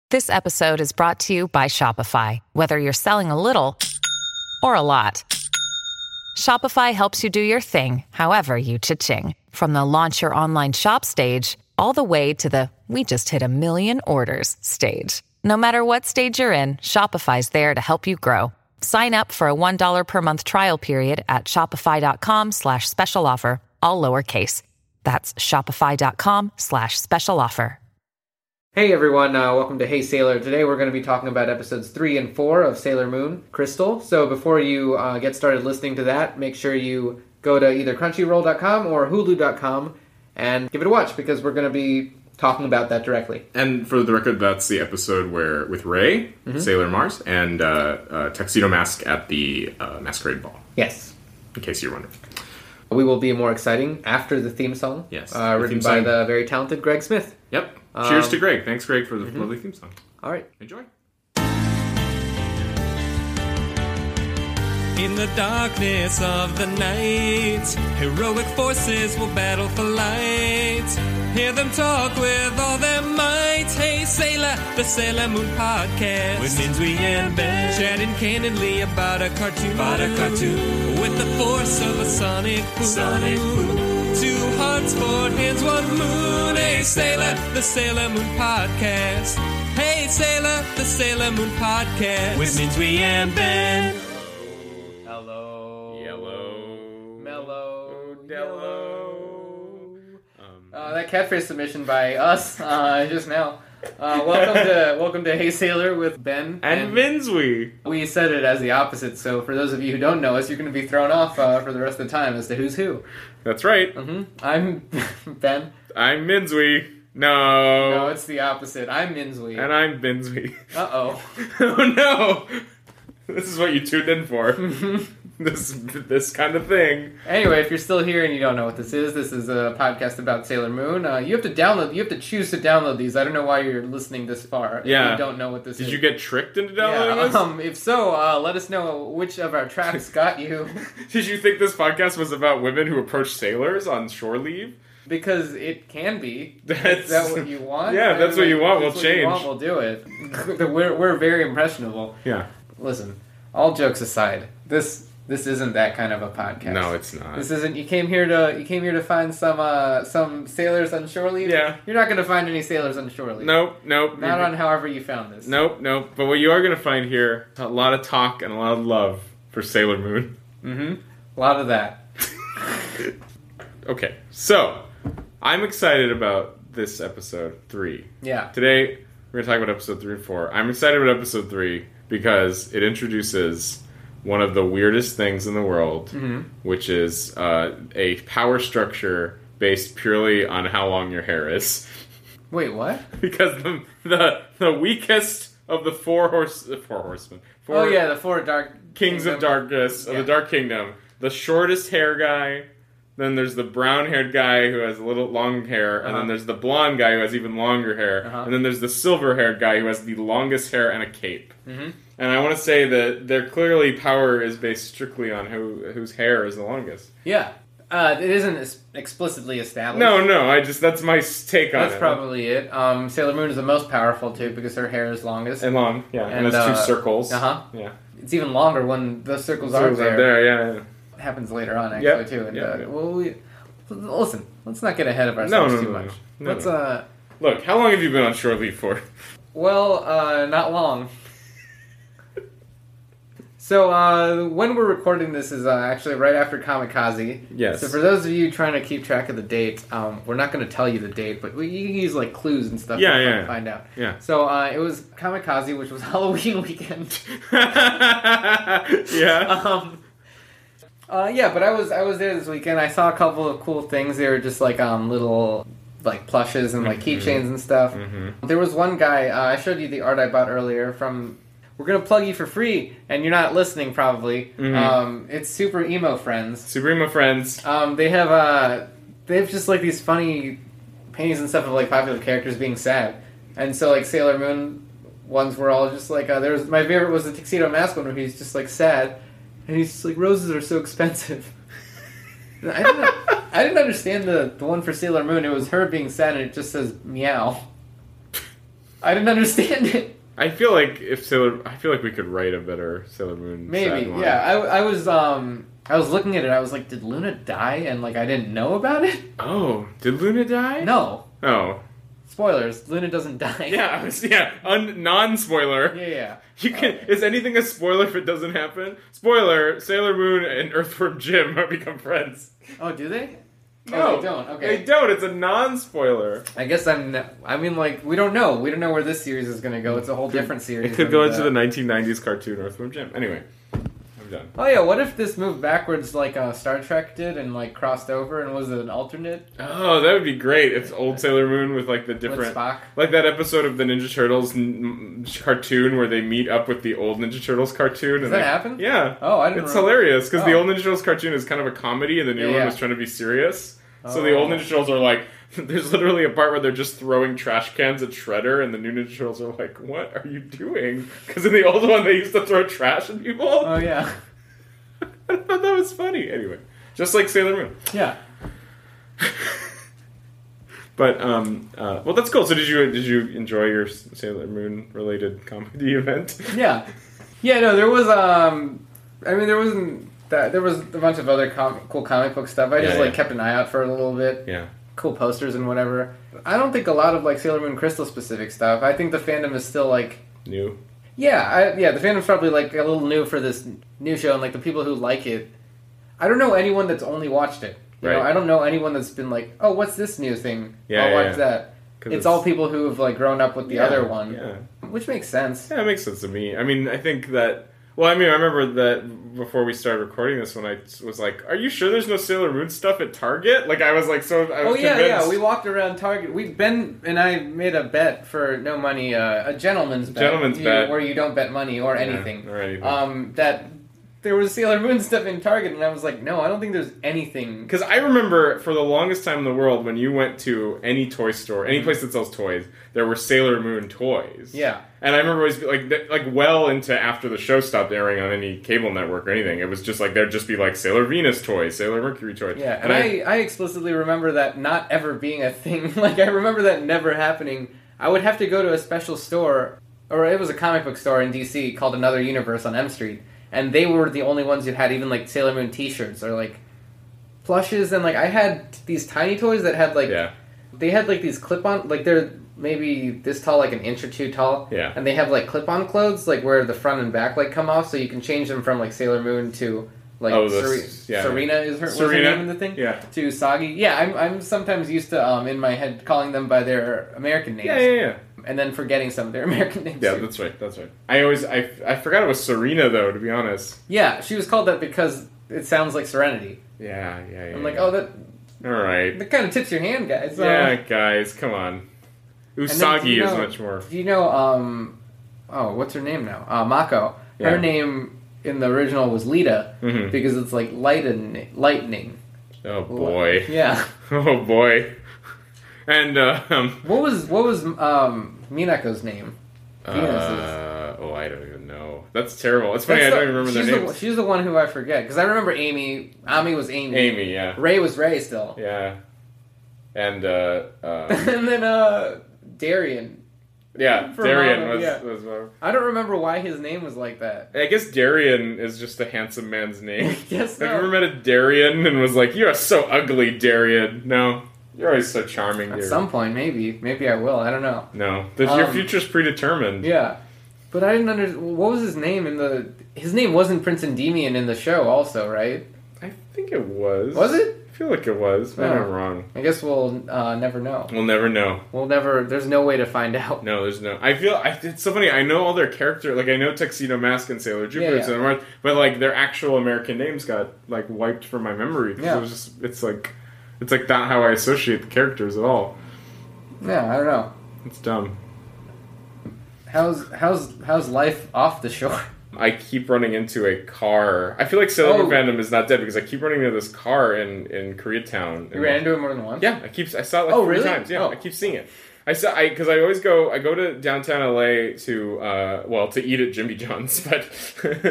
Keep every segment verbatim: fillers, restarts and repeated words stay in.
This episode is brought to you by Shopify. Whether you're selling a little or a lot, Shopify helps you do your thing, however you cha-ching. From the launch your online shop stage, all the way to the we just hit a million orders stage. No matter what stage you're in, Shopify's there to help you grow. Sign up for a one dollar per month trial period at shopify.com slash special offer, all lowercase. That's shopify.com slash special offer. Hey everyone, uh, welcome to Hey Sailor. Today we're going to be talking about episodes three and four of Sailor Moon Crystal. So before you uh, get started listening to that, make sure you go to either crunchyroll dot com or hulu dot com and give it a watch, because we're going to be talking about that directly. And for the record, that's the episode where with Ray, mm-hmm. Sailor Mars, and uh, uh, Tuxedo Mask at the uh, Masquerade Ball. Yes. In case you're wondering. We will be more exciting after the theme song. Yes. Uh, written by the very talented Greg Smith. Yep. Cheers um, to Greg. Thanks, Greg, for the mm-hmm. lovely theme song. All right. Enjoy. In the darkness of the night, heroic forces will battle for light. Hear them talk with all their might. Hey Sailor, the Sailor Moon podcast. With Minzui and Ben, chatting candidly about a cartoon. About a cartoon. With the force of a sonic boom. Sonic boom. Two hearts, four hands, one moon. Hey Sailor, the Sailor Moon podcast. Hey Sailor, the Sailor Moon podcast. With Minzui and Ben. Hello. Yellow. Mellow. Yellow. Um, uh, that catfish submission by us uh, just now. Uh, welcome to welcome to Hey Sailor with Ben and, and Minzui. We said it as the opposite, so for those of you who don't know us, you're going to be thrown off uh, for the rest of the time as to who's who. That's right. Mm-hmm. I'm Ben. I'm Minzui. No. No, it's the opposite. I'm Minzui. And I'm Minzui. Uh-oh. Oh no! This is what you tuned in for. this this kind of thing. Anyway, if you're still here and you don't know what this is, this is a podcast about Sailor Moon. Uh, you have to download. You have to choose to download these. I don't know why you're listening this far. Yeah. If you don't know what this Did is. Did you get tricked into downloading yeah, this? Um, if so, uh, let us know which of our tracks got you. Did you think this podcast was about women who approach sailors on shore leave? Because it can be. That's, is that what you want? Yeah, if that's what you want, we'll what change. You want, we'll do it. we're we're very impressionable. Yeah. Listen, all jokes aside, this this isn't that kind of a podcast. No, it's not. This isn't. You came here to you came here to find some uh, some sailors on shore leave. Yeah. You're not going to find any sailors on shore leave. Nope, nope. Not on however you found this. Nope, nope. But what you are going to find here, a lot of talk and a lot of love for Sailor Moon. Mm-hmm. A lot of that. Okay, so I'm excited about this episode three. Yeah. Today we're going to talk about episode three and four. I'm excited about episode three because it introduces one of the weirdest things in the world, mm-hmm. which is uh, a power structure based purely on how long your hair is. Wait, what? Because the the, the weakest of the four horse the four horsemen. Four oh yeah, the four dark kings Kingdom. of darkness of yeah. the Dark Kingdom. The shortest hair guy. Then there's the brown-haired guy who has a little long hair, and uh-huh. then there's the blonde guy who has even longer hair, uh-huh. and then there's the silver-haired guy who has the longest hair and a cape. Mm-hmm. And I want to say that their clearly power is based strictly on who whose hair is the longest. Yeah, uh, it isn't explicitly established. No, no, I just that's my take on that's it. That's probably it. Um, Sailor Moon is the most powerful too because her hair is longest and long. Yeah, and, and it's uh, two circles. Uh huh. Yeah, it's even longer when the circles, the circles are there. Are there, yeah. yeah. It happens later on, actually, yep. too. And, yep, uh, yep. well, we, listen, let's not get ahead of ourselves no, no, too no, much. No, no, let's, no. uh... Look, how long have you been on shore leave for? Well, uh, not long. So, uh, when we're recording this is uh, actually right after Kamikaze. Yes. So for those of you trying to keep track of the date, um, we're not going to tell you the date, but we, you can use, like, clues and stuff yeah, to yeah. find out. Yeah. So, uh, it was Kamikaze, which was Halloween weekend. yeah. Um... Uh, yeah, but I was I was there this weekend. I saw a couple of cool things. They were just like um little like plushes and like mm-hmm. keychains and stuff. Mm-hmm. There was one guy. Uh, I showed you the art I bought earlier. From we're gonna plug you for free, and you're not listening probably. Mm-hmm. Um, it's Super Emo Friends. Super Emo Friends. Um, they have uh they have just like these funny paintings and stuff of like popular characters being sad, and so like Sailor Moon ones were all just like uh, there was my favorite was the Tuxedo Mask one where he's just like sad. And he's just like, roses are so expensive. I didn't, I didn't understand the, the one for Sailor Moon. It was her being sad and it just says meow. I didn't understand it. I feel like if Sailor, I feel like we could write a better Sailor Moon. Maybe, yeah. I, I was um I was looking at it. I was like, did Luna die? And like I didn't know about it. Oh, did Luna die? No. Oh. Spoilers. Luna doesn't die. Yeah, I was, yeah. Un, non-spoiler. Yeah, yeah. You can. Uh, is anything a spoiler if it doesn't happen? Spoiler: Sailor Moon and Earthworm Jim become friends. Oh, do they? No, oh, they don't. Okay, they don't. It's a non-spoiler. I guess I'm. Ne- I mean, like, we don't know. We don't know where this series is going to go. It's a whole different series. It could go into the... the nineteen nineties cartoon Earthworm Jim. Anyway, I'm done. Oh yeah, what if this moved backwards like uh, Star Trek did and like crossed over and was an alternate? Oh, that would be great. It's old Sailor Moon with like the different, with Spock. Like that episode of the Ninja Turtles n- cartoon where they meet up with the old Ninja Turtles cartoon. Does and that they, happen? Yeah. Oh, I didn't. It's remember. hilarious because oh. the old Ninja Turtles cartoon is kind of a comedy and the new yeah, one yeah. was trying to be serious. So oh. the old Ninja Turtles are like, there's literally a part where they're just throwing trash cans at Shredder, and the new Ninja Turtles are like, "What are you doing?" Because in the old one they used to throw trash at people. Oh yeah. I thought that was funny. Anyway, just like Sailor Moon. Yeah. But um, uh, well, that's cool. So did you did you enjoy your Sailor Moon related comedy event? Yeah. Yeah. No, there was. Um, I mean, there wasn't. That, there was a bunch of other com- cool comic book stuff. I just yeah, like yeah. kept an eye out for it a little bit. Yeah. Cool posters and whatever. I don't think a lot of like Sailor Moon Crystal specific stuff. I think the fandom is still like New. Yeah, I, yeah. The fandom's probably like a little new for this new show, and like the people who like it. I don't know anyone that's only watched it. You right. know, I don't know anyone that's been like, oh, what's this new thing? Yeah, I'll yeah, watch yeah. that. It's, It's all people who have like grown up with the yeah, other one, Yeah. which makes sense. Yeah, it makes sense to me. I mean, I think that. Well, I mean, I remember that before we started recording this, when I was like, "Are you sure there's no Sailor Moon stuff at Target?" Like, I was like, so. I was oh yeah, convinced. yeah. We walked around Target. We Ben and I made a bet for no money, uh, a gentleman's bet, Gentleman's you, bet. where you don't bet money or Yeah, anything. or anything. Um, that there was Sailor Moon stuff in Target, and I was like, no, I don't think there's anything. Because I remember for the longest time in the world, when you went to any toy store, any place that sells toys, there were Sailor Moon toys. Yeah. And I remember always like th- like well into after the show stopped airing on any cable network or anything. It was just like there'd just be like Sailor Venus toys, Sailor Mercury toys. Yeah, and, and I, I I explicitly remember that not ever being a thing. Like I remember that never happening. I would have to go to a special store, or it was a comic book store in D C called Another Universe on M Street, and they were the only ones who had even like Sailor Moon T-shirts or like plushes, and like I had these tiny toys that had like yeah. they had like these clip-on, like they're maybe this tall, like an inch or two tall. Yeah. And they have like clip-on clothes, like where the front and back like come off, so you can change them from like Sailor Moon to like Oh, the- Seri- yeah. Serena is her, was her Serena? name in the thing. Yeah. To Sagi. Yeah, I'm I'm sometimes used to um in my head calling them by their American names. Yeah, yeah, yeah. And then forgetting some of their American names. Yeah, too. that's right. That's right. I always I, I forgot it was Serena though. To be honest. Yeah, she was called that because it sounds like Serenity. Yeah, yeah, yeah. I'm like, yeah. oh, that All right. that kind of tips your hand, guys. Yeah, Um, guys, come on. and then Usagi do you is know- much more. Do you know? Um, oh, what's her name now? Uh, Mako. Her Yeah. name in the original was Lita Mhm. because it's like lighten, lightning. Oh boy. Yeah. Oh boy. And uh, um. What was what was um, Minako's name? Venus's. Uh, oh, I don't even know. That's terrible. It's funny. That's I the- don't even remember their she's the, names. she's the one who I forget because I remember Amy. Ami was Amy. Amy, yeah, Ray was Ray still. yeah, and uh, uh And then uh, Darien. yeah, For Darien Mama, was. yeah. was uh, I don't remember why his name was like that. I guess Darien is just a handsome man's name. Yes, Have no. you ever met a Darien and was like, "You are so ugly, Darien"? No, you're always so charming, At Darien. some point, maybe. Maybe I will. I don't know. No, the, your Um, future's predetermined. Yeah. But I didn't understand. What was his name in the... His name wasn't Prince Endymion in the show also, right? I think it was. Was it? I feel like it was. Maybe Oh. I'm wrong. I guess we'll uh, never know. We'll never know. We'll never... There's no way to find out. No, there's no. I feel I, it's so funny. I know all their character, like I know Tuxedo Mask and Sailor Jupiter, Yeah, and Sailor yeah. Mars, but like their actual American names got like wiped from my memory. 'Cause Yeah. it was just, it's like, it's like not how I associate the characters at all. Yeah, I don't know. It's dumb. How's how's how's life off the shore? I keep running into a car. I feel like Sailor Moon Oh. fandom is not dead because I keep running into this car in in Koreatown. You ran into it more than once? Yeah, I keep. I saw it like Oh, three really? times. Yeah, Oh. I keep seeing it. I saw. I because I always go. I go to downtown L A to uh, well to eat at Jimmy John's, but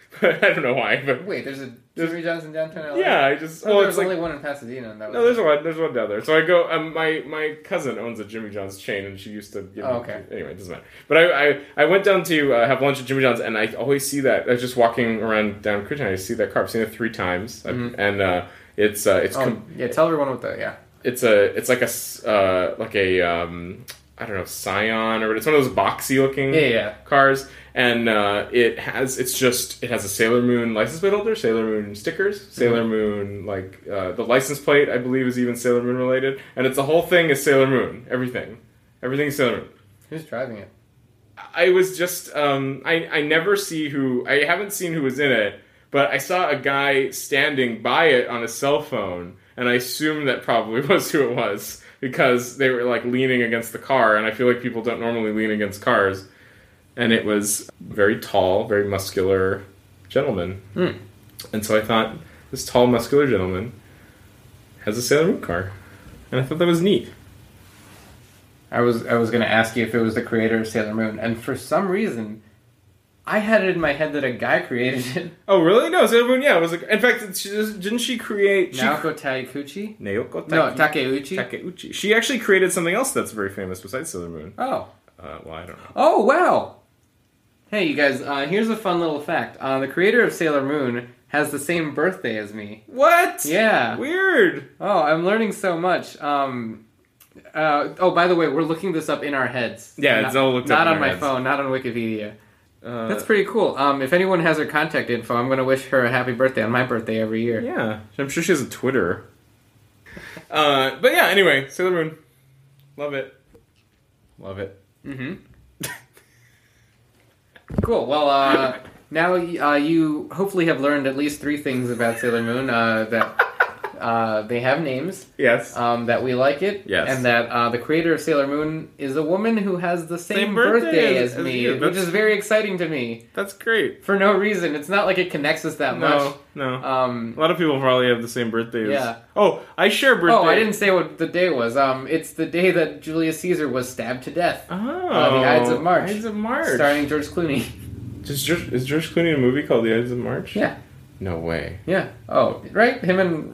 But I don't know why. But wait, there's a Jimmy John's in downtown L A? Yeah, I just oh, well, there's it's only like, one in Pasadena. And that was no, there's one. There's one down there. So I go. Um, my my cousin owns a Jimmy John's chain, and she used to give oh, me. Okay. Anyway, it doesn't matter. But I I, I went down to uh, have lunch at Jimmy John's, and I always see that. I was just walking around down Koreatown. I see that car. I've seen it three times, Mm-hmm. and uh, it's uh, it's oh, com- yeah. Tell everyone what the yeah. it's a it's like a s- uh, like a um, I don't know, Scion or it's one of those boxy looking Yeah, yeah. cars, and uh, it has it's just it has a Sailor Moon license plate holder, Sailor Moon stickers, Sailor Mm-hmm. Moon like uh, the license plate I believe is even Sailor Moon related, and it's the whole thing is Sailor Moon, everything, everything is Sailor Moon. Who's driving it? I was just um, I I never see who I haven't seen who was in it, but I saw a guy standing by it on a cell phone, and I assumed that probably was who it was. Because they were like leaning against the car, and I feel like people don't normally lean against cars. And it was very tall, very muscular gentleman. Mm. And so I thought, this tall, muscular gentleman has a Sailor Moon car. And I thought that was neat. I was I was going to ask you if it was the creator of Sailor Moon, and for some reason, I had it in my head that a guy created it. Oh, really? No, Sailor Moon, yeah. It was like, in fact, she, didn't she create... She, Naoko Takeuchi? Naoko Take- No, Takeuchi. Takeuchi. She actually created something else that's very famous besides Sailor Moon. Oh. Uh, well, I don't know. Oh, wow. Hey, you guys, uh, here's a fun little fact. Uh, the creator of Sailor Moon has the same birthday as me. What? Yeah. Weird. Oh, I'm learning so much. Um, uh, oh, by the way, we're looking this up in our heads. Yeah, not, it's all looked up Not in on our my heads. phone, not on Wikipedia. Uh, That's pretty cool. Um, if anyone has her contact info, I'm going to wish her a happy birthday on my birthday every year. Yeah, I'm sure she has a Twitter. Uh, but yeah, anyway, Sailor Moon. Love it. Love it. Mm-hmm. Cool. Well, uh, now uh, you hopefully have learned at least three things about Sailor Moon. Uh, that uh, they have names. Yes. Um, that we like it. Yes. And that uh, the creator of Sailor Moon is a woman who has the same, Same birthday birthday as- as, as me, you. which That's- is very exciting to me. That's great. For no reason. It's not like it connects us that No, much. no. Um, A lot of people probably have the same birthday as... Yeah. Oh, I share birthday. oh, I didn't say what the day was. Um, it's the day that Julius Caesar was stabbed to death. Oh. Uh, the Ides of March. Ides of March. Starring George Clooney. Is George, is George Clooney in a movie called The Ides of March? Yeah. No way. Yeah. Oh, right? Him and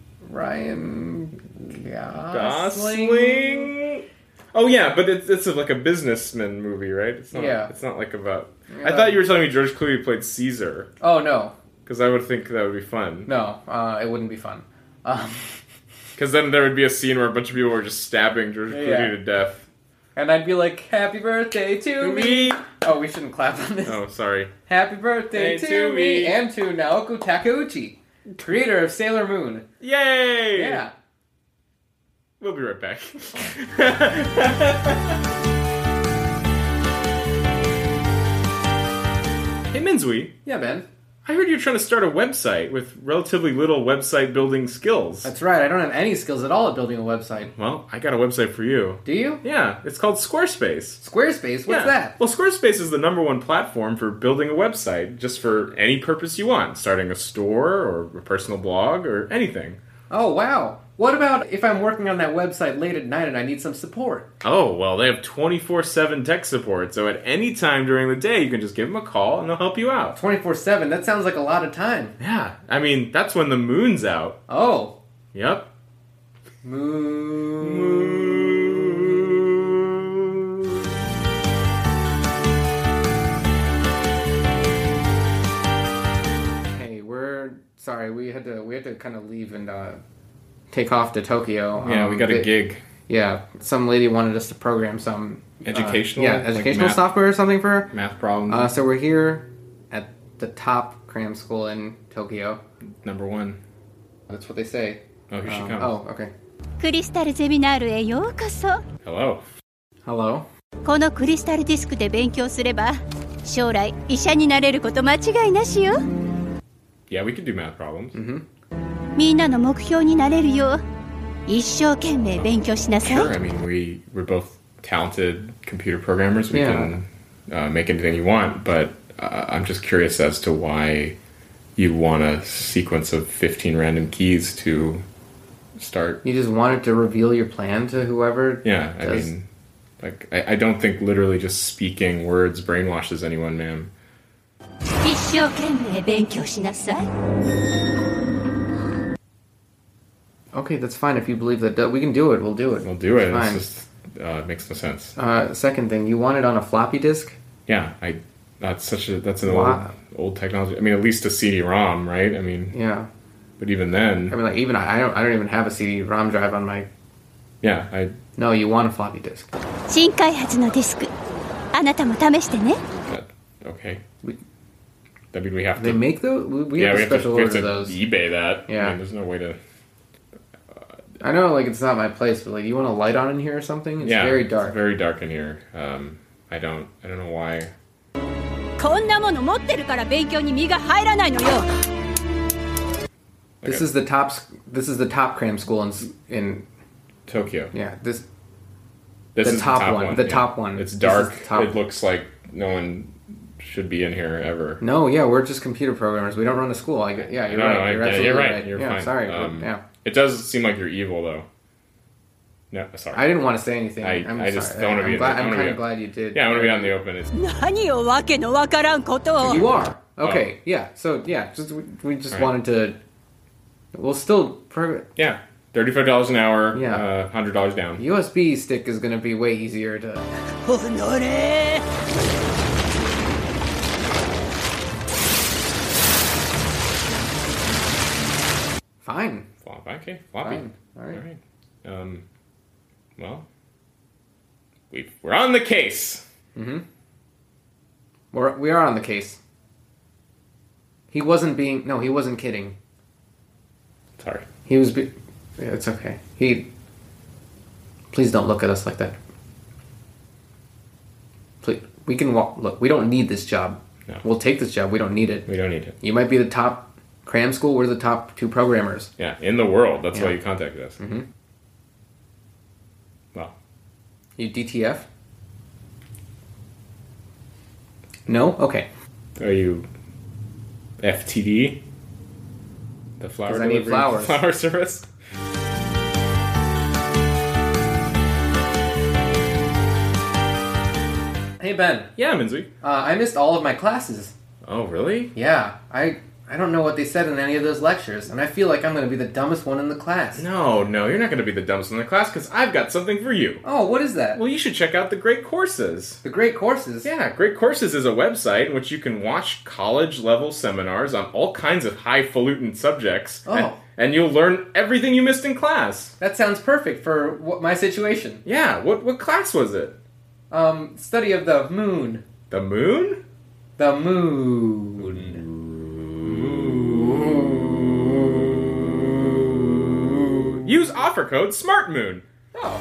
Ryan Gosling? Gosling? Oh, yeah, but it's, it's like a businessman movie, right? It's not, Yeah. It's not like about... I Yeah. thought you were telling me George Clooney played Caesar. Oh, no. Because I would think that would be fun. No, uh, it wouldn't be fun. Um, Because then there would be a scene where a bunch of people were just stabbing George Clooney Yeah. to death. and I'd be like, happy birthday to me. Oh, we shouldn't clap on this. Oh, sorry. Happy birthday Hey, to, to me. me. And to Naoko Takeuchi, creator of Sailor Moon. Yay! Yeah. We'll be right back. Hey, Minzui. Yeah, Ben. I heard you're trying to start a website with relatively little website building skills. That's right. I don't have any skills at all at building a website. Well, I got a website for you. Do you? Yeah, it's called Squarespace. Squarespace? What's Yeah. that? Well, Squarespace is the number one platform for building a website, just for any purpose you want. Starting a store or a personal blog or anything. Oh, wow. What about if I'm working on that website late at night and I need some support? Oh, well, they have twenty-four seven tech support, so at any time during the day, you can just give them a call and they'll help you out. twenty-four seven? That sounds like a lot of time. Yeah, I mean, that's when the moon's out. Oh. Yep. Moon. Moon. Hey, we're sorry. We had to we had to kind of leave and uh, take off to Tokyo. Yeah, Um, we got a they- gig. Yeah, some lady wanted us to program some uh, Educational? yeah, Like educational math? software or something for her. Math problem Uh, so we're here at the top cram school in Tokyo. number one. That's what they say. Oh, here she Um, comes. oh, okay. クリスタルゼミナールへようこそ。 Hello. Hello. このクリスタルディスクで勉強すれば将来医者になれること間違いなしよ。 Yeah, we could do math problems. Mm-hmm. みんなの目標になれるよう一生懸命勉強しなさい。 Sure. I mean, we we're both talented computer programmers. We Yeah. can uh, make anything you want, but uh, I'm just curious as to why you want a sequence of fifteen random keys to start. You just wanted to reveal your plan to whoever. Yeah, I does- mean, like I, I don't think literally just speaking words brainwashes anyone, ma'am. 一生懸命勉強しなさい。 Okay, that's fine if you believe that. We can do it. We'll do it. We'll do it. Fine. It's just uh, it makes no sense. Uh, second thing, you want it on a floppy disk? Yeah, I. That's such a that's an Wow. old old technology. I mean, at least a C D ROM, right? I mean, Yeah. but even then, I mean, like even I, I don't I don't even have a C D ROM drive on my. yeah, I. No, you want a floppy disk. 新開発のディスク、あなたも試してね。 That, okay. We- I mean, we have They to. make those. We, we yeah, have we a have to, special we have order to those. eBay that. Yeah. I mean, there's no way to. I know, like it's not my place, but like you want a light on in here or something? It's yeah, very dark. It's very dark in here. Um, I don't. I don't know why. こんなもの持ってるから勉強に身が入らないのよ。 This is the top. s- This is the top cram school in s- in Tokyo. yeah. This This The is top the top one, one. the yeah. top one. It's This is dark. the top- It looks like no one should be in here ever. no, yeah, we're just computer programmers. We don't run a school. I, get- yeah, you're no, right. no, I- you're yeah, absolutely you're right. right. You're yeah, fine. sorry. but, Um, yeah, It does seem like you're evil, though. No, sorry. I didn't want to say anything. I- I'm I just sorry. don't wanna I'm be- glad- I I'm wanna kind be- of glad you did. yeah, I want to be out in the open. It's, 何をわけのわからんことを。 You are okay. Yeah. So yeah, just we, we just All right. wanted to. We'll still. Pro- yeah, thirty-five dollars an hour. Yeah. uh, one hundred dollars down. U S B stick is going to be way easier to. おのれ。 Flop- Fine. Okay, floppy. Fine. All right. All right. Um, well, we we're on the case. We're, we are on the case. He wasn't being. No, he wasn't kidding. Sorry. He was. Be- yeah, it's okay. He. Please don't look at us like that. Please, we can walk. Look, we don't need this job. No. We'll take this job. We don't need it. We don't need it. You might be the top cram school. We're the top two programmers. Yeah, in the world. That's why Yeah. you contacted us. Mhm. Well, You D T F? No? Okay. are you F T D? The flower 'Cause I need delivery flowers. flower service? Hey Ben, Yeah, Minzy. uh, I missed all of my classes. Oh, really? Yeah, I I don't know what they said in any of those lectures, and I feel like I'm going to be the dumbest one in the class. No, no, you're not going to be the dumbest in the class because I've got something for you. Oh, what is that? Well, you should check out the Great Courses. The great courses. Yeah, Great Courses is a website in which you can watch college-level seminars on all kinds of highfalutin subjects. Oh. And, and you'll learn everything you missed in class. That sounds perfect for what, my situation. Yeah, what what class was it? Um, study of the moon. The moon? The moon. Use offer code SMARTMOON. Oh.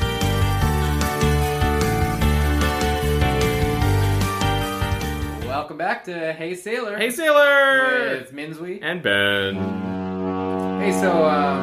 Welcome back to Hey Sailor. Hey, Sailor! With Minzui. And Ben. Hey, so, um...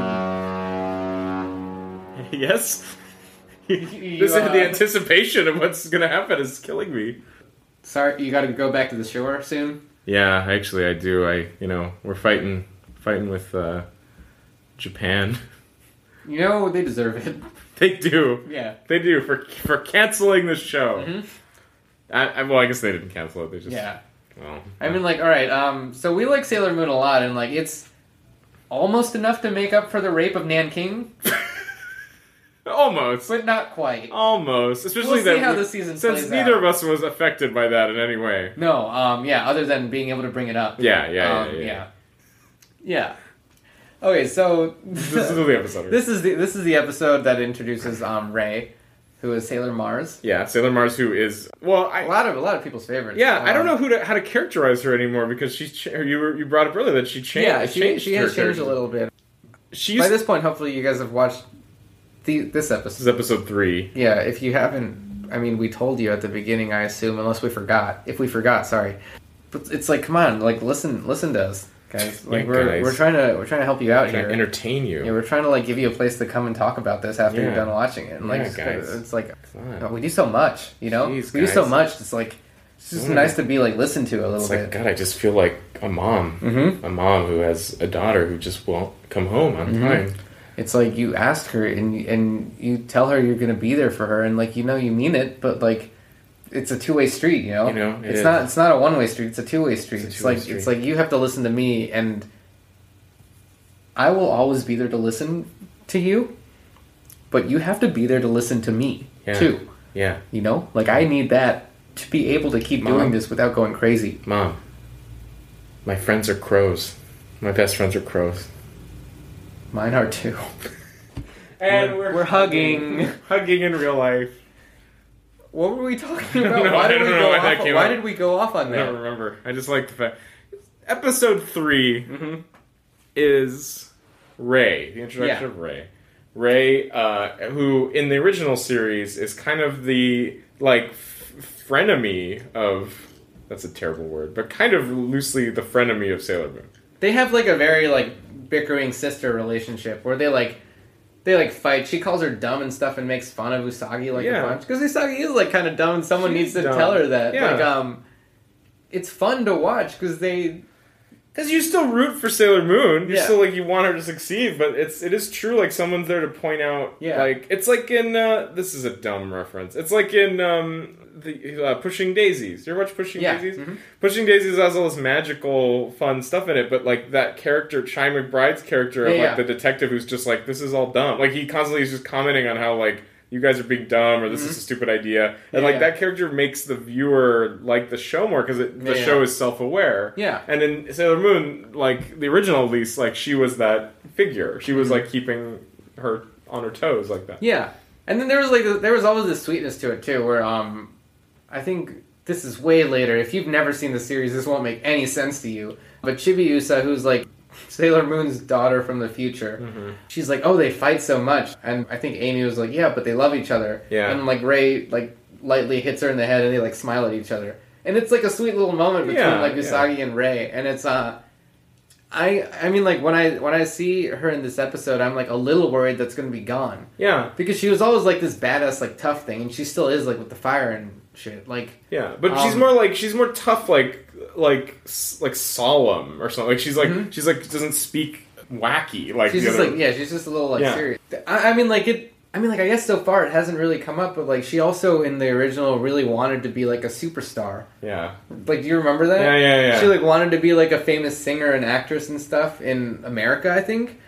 Yes? you, This uh, is the anticipation of what's going to happen is killing me. Sorry, you gotta go back to the shore soon? Yeah, actually, I do. I, you know, we're fighting, fighting with uh, Japan. You know, they deserve it. They do. Yeah. They do for for canceling the show. Mhm. I, I, well, I guess they didn't cancel it. They just. Yeah. Well. I mean, like, alright, um, so we like Sailor Moon a lot, and, like, it's almost enough to make up for the rape of Nanking, Almost. but not quite. Almost. Especially We'll see that how we- the season since plays neither out. of us was affected by that in any way. No, um, yeah, other than being able to bring it up. Yeah, yeah, Um, yeah, yeah. yeah. Yeah. Okay, so This is the episode. this is the this is the episode that introduces um Ray, who is Sailor Mars. Yeah, Sailor Mars, who is well, I A lot of a lot of people's favorites. yeah, I don't Um, know who to, how to characterize her anymore because she's ch- you were, you brought up earlier that she changed. Yeah, she changed she has her changed a character. little bit. She's By this point, hopefully, you guys have watched the this this episode. is episode three. Yeah, if you haven't, I mean, we told you at the beginning, I assume, unless we forgot. If we forgot, sorry. But it's like, come on, like listen, listen to us, guys. Like Yeah, we're guys. we're trying to we're trying to help you out Trying here. to entertain you. Yeah, we're trying to like give you a place to come and talk about this after Yeah. you're done watching it. And like, Yeah, it's, guys. it's like Come on. oh, we do so much, you know. Jeez, we do so guys. much. It's like it's just Mm. nice to be like listened to a little It's bit. like God, I just feel like a mom, Mhm. a mom who has a daughter who just won't come home on Mm-hmm. time. It's like you ask her and and you tell her you're gonna be there for her, and like you know you mean it, but like it's a two way street. You know, You know, it it's is. not it's not a one way street. It's a two way street. It's a It's, two-way like street. it's like you have to listen to me, and I will always be there to listen to you, but you have to be there to listen to me Yeah. too. Yeah. You know, like I need that to be able to keep Mom. doing this without going crazy. Mom, my friends are crows. My best friends are crows. Mine are too. And We're- we're hugging. Hugging in real life. What were we talking I about? don't know. Why I did don't we know go why that off? came Why up. did we go off on I don't that? remember. I just like the fact. Episode three Mm-hmm. is Ray, the introduction Yeah. of Ray. Ray, uh, who in the original series is kind of the, like, f- frenemy of... That's a terrible word, but kind of loosely the frenemy of Sailor Moon. They have like a very like bickering sister relationship where they like they like fight. She calls her dumb and stuff and makes fun of Usagi like Yeah. a bunch because Usagi is like kind of dumb and someone She's needs to dumb. tell her that. Yeah. Like um, it's fun to watch because they Because you still root for Sailor Moon. You Yeah. still, like, you want her to succeed, but it's it is true, like, someone's there to point out, Yeah. like, it's like in, uh, this is a dumb reference. It's like in, um, the, uh, Pushing Daisies. You ever watch Pushing Yeah. Daisies? Mhm. Pushing Daisies has all this magical, fun stuff in it, but, like, that character, Chai McBride's character, of, Yeah, like, yeah. the detective who's just like, this is all dumb. Like, he constantly is just commenting on how, like, you guys are being dumb, or this is a stupid idea. And, Yeah, like, yeah. that character makes the viewer like the show more, because the Yeah, yeah. show is self-aware. Yeah. And in Sailor Moon, like, the original at least, like, she was that figure. She Mm-hmm. was, like, keeping her on her toes like that. yeah. And then there was like there was always this sweetness to it too, where um, I think this is way later. If you've never seen the series, this won't make any sense to you. But Chibiusa, who's like Sailor Moon's daughter from the future, Mm-hmm. she's like, oh, they fight so much, and I think Amy was like, yeah, but they love each other. Yeah. And like Ray like lightly hits her in the head, and they like smile at each other, and it's like a sweet little moment between Yeah, like yeah. Usagi and Ray, and it's uh. I I mean like when I when I see her in this episode, I'm like a little worried that's gonna be gone. Yeah. Because she was always like this badass, like tough thing, and she still is like with the fire and shit. Like, Yeah. But she's Um, more like, she's more tough, like, like, s- like solemn or something. Like, she's like, Mhm. she's like, doesn't speak wacky. Like, she's the just other- like yeah, she's just a little like Yeah. serious. I, I mean like it. I mean like I guess so far it hasn't really come up, but like she also in the original really wanted to be like a superstar. Yeah. Like, do you remember that? Yeah, yeah, yeah. She like wanted to be like a famous singer and actress and stuff in America, I think.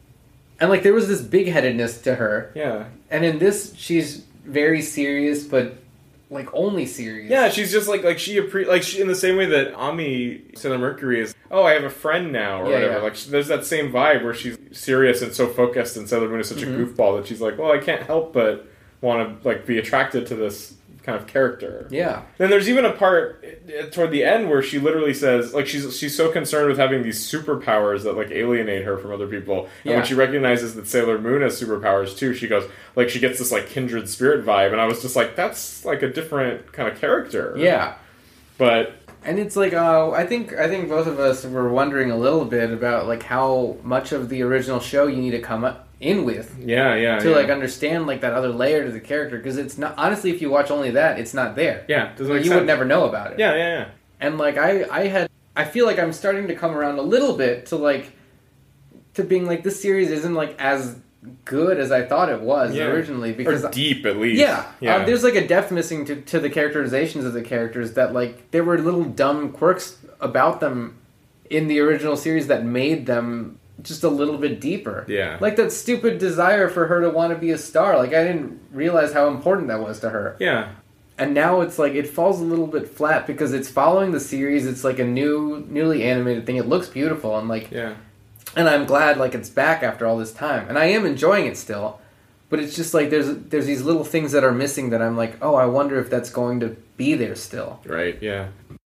And like there was this big headedness to her, Yeah. and in this she's very serious, but like only serious. Yeah, she's just like, like she, appre- like she, in the same way that Ami, Sailor Mercury is, oh, I have a friend now, or Yeah, whatever. yeah. Like, she, there's that same vibe where she's serious and so focused, and Sailor Moon is such Mm-hmm. a goofball that she's like, well, I can't help but want to, like, be attracted to this kind of character. Yeah. Then there's even a part uh, toward the end where she literally says, like, she's she's so concerned with having these superpowers that, like, alienate her from other people. And Yeah. when she recognizes that Sailor Moon has superpowers too, she goes, like, she gets this, like, kindred spirit vibe. And I was just like, that's, like, a different kind of character. Yeah. But, And it's like, uh, I think I think both of us were wondering a little bit about like how much of the original show you need to come up in with yeah, yeah. to yeah. like understand like that other layer to the character, because it's not honestly if you watch only that, it's not there. Yeah, doesn't Like, make you sense. would never know about it. Yeah, yeah, yeah. And like I I had I feel like I'm starting to come around a little bit to like to being like this series isn't like as good as I thought it was Yeah. originally, because Or deep, at least. yeah, Yeah. Um, there's like a depth missing to, to the characterizations of the characters that like there were little dumb quirks about them in the original series that made them just a little bit deeper. Yeah. Like that stupid desire for her to want to be a star. Like I didn't realize how important that was to her. yeah. And now it's like it falls a little bit flat because it's following the series. It's like a new, newly animated thing. It looks beautiful and like, Yeah. and I'm glad like it's back after all this time, and I am enjoying it still. But it's just like there's there's these little things that are missing that I'm like, oh, I wonder if that's going to be there still. Right, yeah.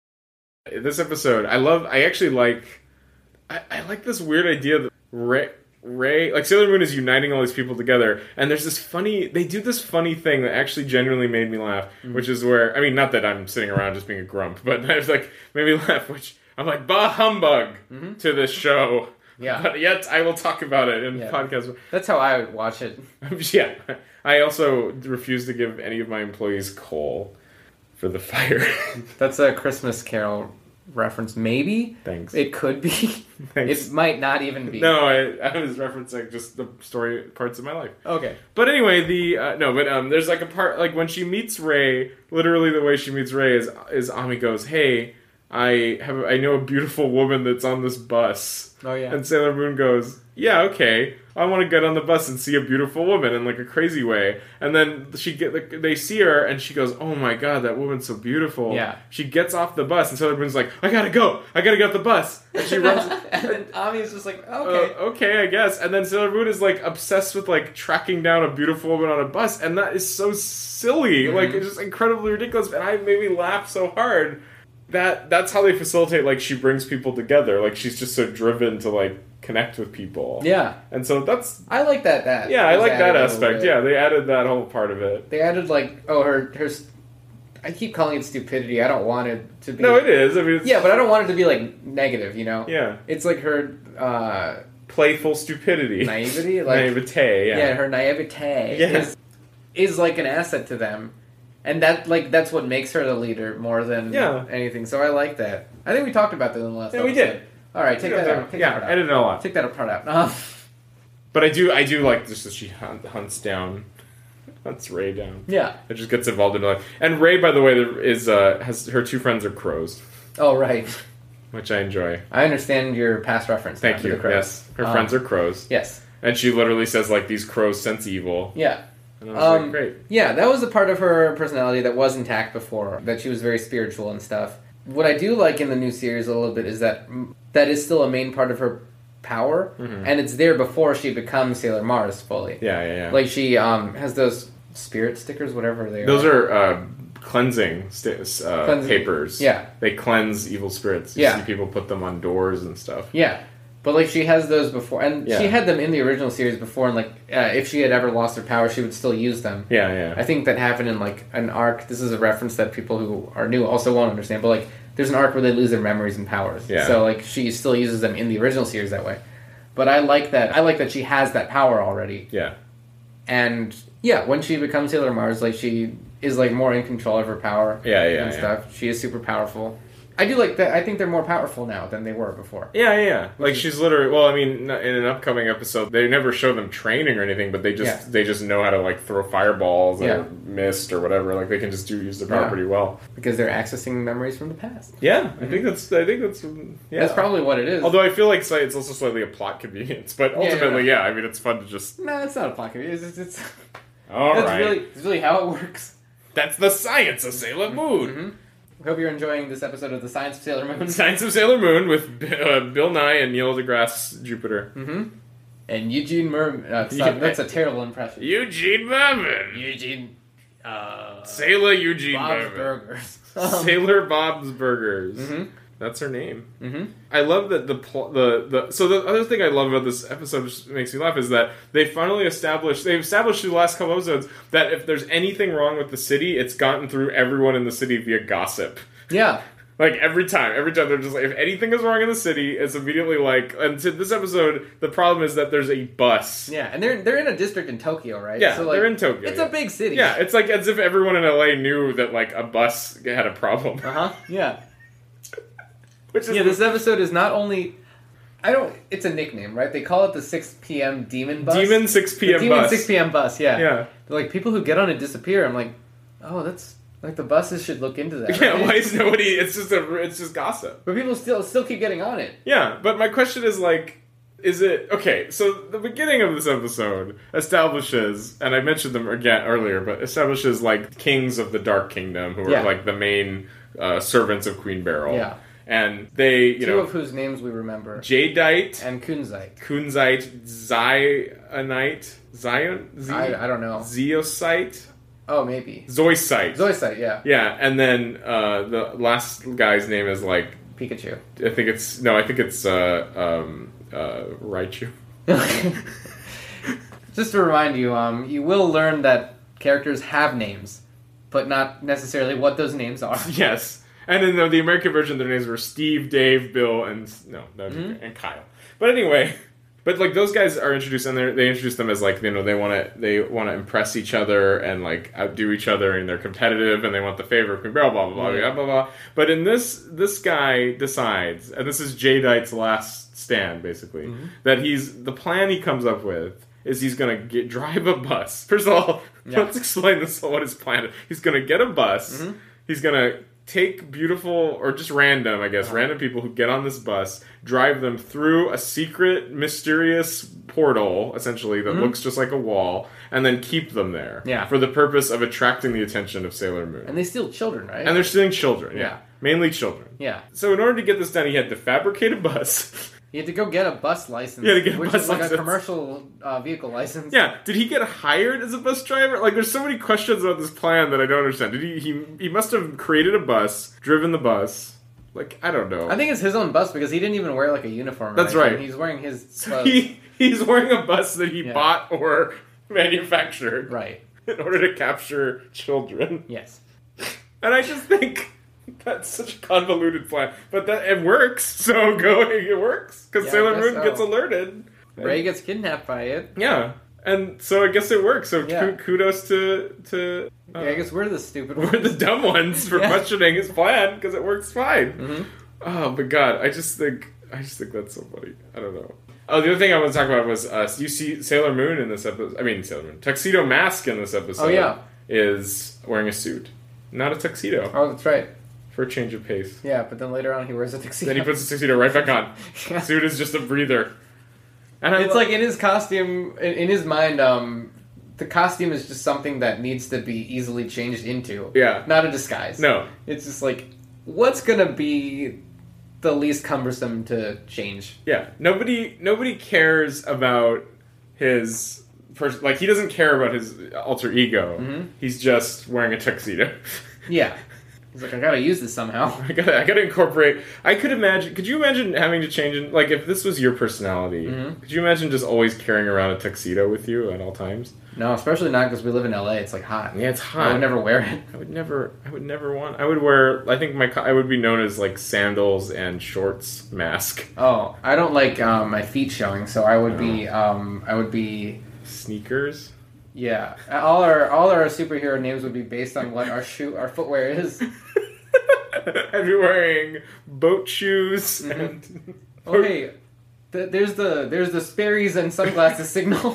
This episode, I love, I actually like, I, I like this weird idea that Ray, Ray, like Sailor Moon is uniting all these people together, and there's this funny, they do this funny thing that actually genuinely made me laugh, Mm-hmm. which is where, I mean, not that I'm sitting around just being a grump, but it's like, made me laugh, which, I'm like, bah humbug to this show. Mm-hmm. Yeah. But yet, I will talk about it in Yeah. podcast. That's how I would watch it. Yeah. I also refuse to give any of my employees coal for the fire. That's a Christmas Carol reference. Maybe. Thanks. It could be. Thanks. It might not even be. No, I, I was referencing just the story parts of my life. Okay. But anyway, the uh, no, but um, there's like a part like when she meets Ray. Literally, the way she meets Ray is is Ami goes, "Hey, I have I know a beautiful woman that's on this bus." Oh yeah. And Sailor Moon goes, "Yeah, okay. I want to get on the bus and see a beautiful woman in like a crazy way." And then she get like, they see her and she goes, "Oh my god, that woman's so beautiful." Yeah. She gets off the bus and Sailor Moon's like, "I gotta go. I gotta get off the bus." And she runs. And then Ami's just like, okay. Uh, okay, I guess. And then Sailor Moon is like obsessed with like tracking down a beautiful woman on a bus, and that is so silly. Mm-hmm. Like it's just incredibly ridiculous, and I made me laugh so hard. That that's how they facilitate. Like she brings people together. Like she's just so driven to like connect with people. Yeah. And so that's I like that. That yeah, I was like that added a little aspect. bit. Yeah, they added that whole part of it. They added like, oh, her her. I keep calling it stupidity. I don't want it to be. No, it is. I mean, it's, Yeah, but I don't want it to be like negative. You know. yeah, It's like her uh, playful stupidity, naivety. Like naivete. Yeah, yeah, her naivete Yeah. is is like an asset to them. And that, like, that's what makes her the leader more than Yeah. anything. So I like that. I think we talked about that in the last Yeah, we episode. did. All right, take yeah, that out. Take yeah, that part out. edit it all out. Take that part out. Uh, But I do, I do like just that she hunt, hunts down, hunts Ray down. yeah. It just gets involved in life. And Ray, by the way, is uh, has her two friends are crows, Oh, right. which I enjoy. I understand your past reference. now Thank to you. the crows. Yes, her Um, friends are crows, Yes. and she literally says like these crows sense evil. Yeah. And I was Um, like, great. Yeah, that was a part of her personality that was intact before, that she was very spiritual and stuff. What I do like in the new series a little bit is that mm, that is still a main part of her power, Mhm. and it's there before she becomes Sailor Mars fully. Yeah, yeah, yeah. Like she um, has those spirit stickers, whatever they Those are. are uh, cleansing st- uh, Cleansing- papers. yeah. They cleanse evil spirits. You Yeah. see people put them on doors and stuff. Yeah, but like she has those before, and Yeah. she had them in the original series before, and like uh, if she had ever lost her power, she would still use them. Yeah, yeah. I think that happened in like an arc. This is a reference that people who are new also won't understand, but like there's an arc where they lose their memories and powers. Yeah. So like she still uses them in the original series that way. But I like that. I like that she has that power already. yeah. And yeah, when she becomes Sailor Mars, like she is like more in control of her power. Yeah, yeah, and yeah. stuff. She is super powerful. I do like that. I think they're more powerful now than they were before. Yeah, yeah, yeah. Like she's literally. Well, I mean, in an upcoming episode, they never show them training or anything, but they just Yeah. they just know how to like throw fireballs or Yeah. mist or whatever. Like they can just do use their power Yeah. pretty well. Because they're accessing memories from the past. Yeah, I think that's. I think that's. Yeah, That's probably what it is. Although I feel like sli- it's also slightly a plot convenience, but Yeah, ultimately, yeah. yeah. I mean, it's fun to just. no, it's not a plot. It's, it's, it's, All that's right, really, it's really how it works. that's the science of Sailor Moon. Mm-hmm. Hope you're enjoying this episode of The Science of Sailor Moon. Science of Sailor Moon with uh, Bill Nye and Neil deGrasse Jupiter. Mm-hmm. And Eugene Merman. Uh, it's Yeah. not- that's a terrible impression. Eugene Merman. Eugene. Uh, Sailor Eugene Bob's Merman. Burgers. Sailor Bob's Burgers. Mhm. That's her name. Mm-hmm. I love that the pl- the the so the other thing I love about this episode, which makes me laugh, is that they finally established they've established through the last couple episodes that if there's anything wrong with the city, it's gotten through everyone in the city via gossip. Yeah. Like every time, every time they're just like, if anything is wrong in the city, it's immediately like. And to this episode, the problem is that there's a bus. Yeah, and they're they're in a district in Tokyo, right? Yeah, so, like, they're in Tokyo, It's yeah. a big city. Yeah, it's like as if everyone in L A knew that like a bus had a problem. Uh huh. Yeah. Which is Yeah. This episode is not only. I don't. It's a nickname, right? They call it the six p.m. Demon Bus. Demon six The p.m. Demon bus. six p.m. bus. Yeah. Yeah. They're like people who get on it disappear. I'm like, oh, that's like the buses should look into that. Yeah, right? why is nobody? It's just a. It's just gossip. But people still still keep getting on it. Yeah, but my question is like, is it okay? So the beginning of this episode establishes, and I mentioned them again earlier, but establishes like kings of the Dark Kingdom who are Yeah. like the main uh, servants of Queen Beryl. Yeah. and they, you Two know, of whose names we remember. Jadeite, And Kunzite. Kunzite, Zionite, Zion, Z- I, I don't know. Zeosite, Oh, maybe. Zoisite. Zoisite, yeah. Yeah, and then uh, the last guy's name is like Pikachu. I think it's no, I think it's uh, um, uh, Raichu. Just to remind you, um, you will learn that characters have names, but not necessarily what those names are. Yes, and in the, the American version, their names were Steve, Dave, Bill, and no, no, Mm-hmm. and Kyle. But anyway, But like those guys are introduced, and they introduce them as like you know they want to they want to impress each other and like outdo each other, and they're competitive, and they want the favor of blah blah blah blah yeah. blah blah. But in this this guy decides, and this is Jadeite's last stand basically, mm-hmm. that he's the plan he comes up with is he's gonna get drive a bus. First of all, yeah. let's explain this what his plan is. He's gonna get a bus. Mm-hmm. He's gonna take beautiful, or just random, I guess, uh-huh. random people who get on this bus, drive them through a secret, mysterious portal, essentially, that mm-hmm. looks just like a wall, and then keep them there. Yeah. For the purpose of attracting the attention of Sailor Moon. And they steal children, right? And they're stealing children, yeah. yeah. Mainly children. Yeah. So in order to get this done, he had to fabricate a bus. He had to go get a bus license. Yeah, to get a which bus is like license. a commercial uh, vehicle license. Yeah. Did he get hired as a bus driver? Like, there's so many questions about this plan that I don't understand. Did he? He, he must have created a bus, driven the bus. Like, I don't know. I think it's his own bus because he didn't even wear like a uniform. That's right. right. He's wearing his so he He's wearing a bus that he yeah. bought or manufactured. Right. In order to capture children. Yes. And I just think... That's such a convoluted plan, but that it works. So going, it works because yeah, Sailor Moon so. gets alerted. Ray gets kidnapped by it. Yeah, and so I guess it works. So yeah. kudos to to. Uh, yeah, I guess we're the stupid ones. We're the dumb ones for yeah. questioning his plan because it works fine. Mm-hmm. Oh, but God, I just think I just think that's so funny. I don't know. Oh, the other thing I want to talk about was uh, you see Sailor Moon in this episode. I mean, Sailor Moon Tuxedo Mask in this episode. Oh yeah, is wearing a suit, not a tuxedo. Oh, that's right. For a change of pace. Yeah, but then later on he wears a tuxedo. Then he puts the tuxedo right back on. yeah. Suit is just a breather. And it's like in his costume, in, in his mind, um, the costume is just something that needs to be easily changed into. Yeah. Not a disguise. No. It's just like, what's gonna be the least cumbersome to change? Yeah. Nobody nobody cares about his... Pers- like, he doesn't care about his alter ego. Mm-hmm. He's just wearing a tuxedo. yeah. He's like, I gotta use this somehow. I gotta, I gotta incorporate. I could imagine. Could you imagine having to change? In, like, if this was your personality, mm-hmm. could you imagine just always carrying around a tuxedo with you at all times? No, especially not because we live in L A. It's like hot. Yeah, it's hot. I would never wear it. I would never. I would never want. I would wear. I think my. I would be known as like sandals and shorts mask. Oh, I don't like um, my feet showing, so I would oh. be. Um, I would be sneakers. Yeah, all our all our superhero names would be based on what our shoe our footwear is. I'd be wearing boat shoes mm-hmm. and. Oh hey, th- there's the there's the Sperry's and sunglasses signal.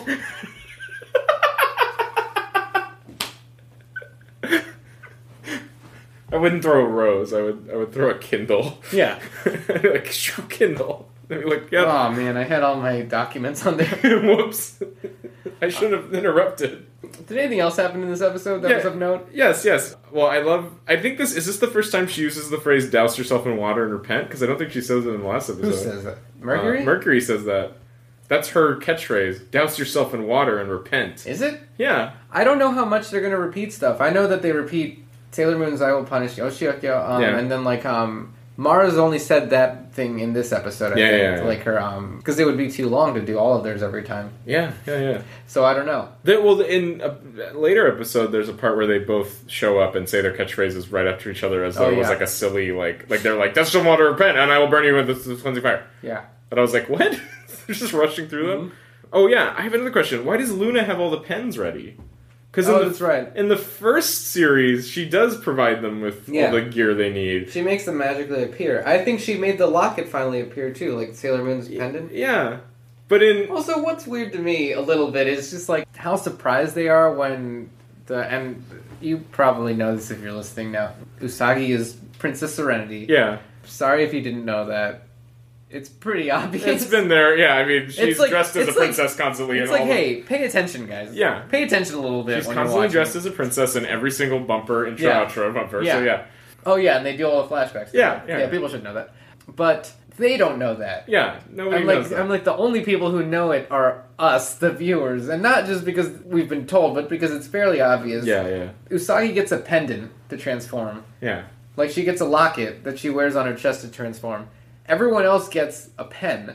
I wouldn't throw a rose. I would I would throw a Kindle. Yeah, like show Kindle. Like, yep. Oh man, I had all my documents on there. Whoops. I shouldn't have interrupted. Did anything else happen in this episode that yeah. was of note? Yes, yes. Well, I love... I think this... Is this the first time she uses the phrase douse yourself in water and repent? Because I don't think she says it in the last episode. Who says that? Mercury? Uh, Mercury says that. That's her catchphrase. Douse yourself in water and repent. Is it? Yeah. I don't know how much they're going to repeat stuff. I know that they repeat Sailor Moon's I Will Punish Yoshiokyo, um, yeah. and then like... um. Mara's only said that thing in this episode, I yeah, think. Yeah, yeah. Like her, um... Because it would be too long to do all of theirs every time. Yeah, yeah, yeah. So I don't know. They, well, in a later episode, there's a part where they both show up and say their catchphrases right after each other as though oh, yeah. it was like a silly, like... Like, they're like, that's some water, repent, and I will burn you with this cleansing fire. Yeah. But I was like, what? They're just rushing through them? Mm-hmm. Oh, yeah, I have another question. Why does Luna have all the pens ready? Because oh, in the, that's right. In the first series, she does provide them with yeah. all the gear they need. She makes them magically appear. I think she made the locket finally appear too, like Sailor Moon's pendant. Yeah, but in also, what's weird to me a little bit is just like how surprised they are when the and you probably know this if you're listening now. Usagi is Princess Serenity. Yeah. Sorry if you didn't know that. It's pretty obvious. It's been there, yeah. I mean, she's like, dressed as a princess like, constantly. It's in like, all hey, pay attention, guys. Yeah, pay attention a little bit. She's when constantly you're dressed as a princess in every single bumper, intro, yeah. outro bumper. Yeah. So yeah. Oh yeah, and they do all the flashbacks. Yeah, yeah, yeah. People should know that, but they don't know that. Yeah, nobody I'm like, knows that. I'm like the only people who know it are us, the viewers, and not just because we've been told, but because it's fairly obvious. Yeah, yeah. Usagi gets a pendant to transform. Yeah. Like she gets a locket that she wears on her chest to transform. Everyone else gets a pen.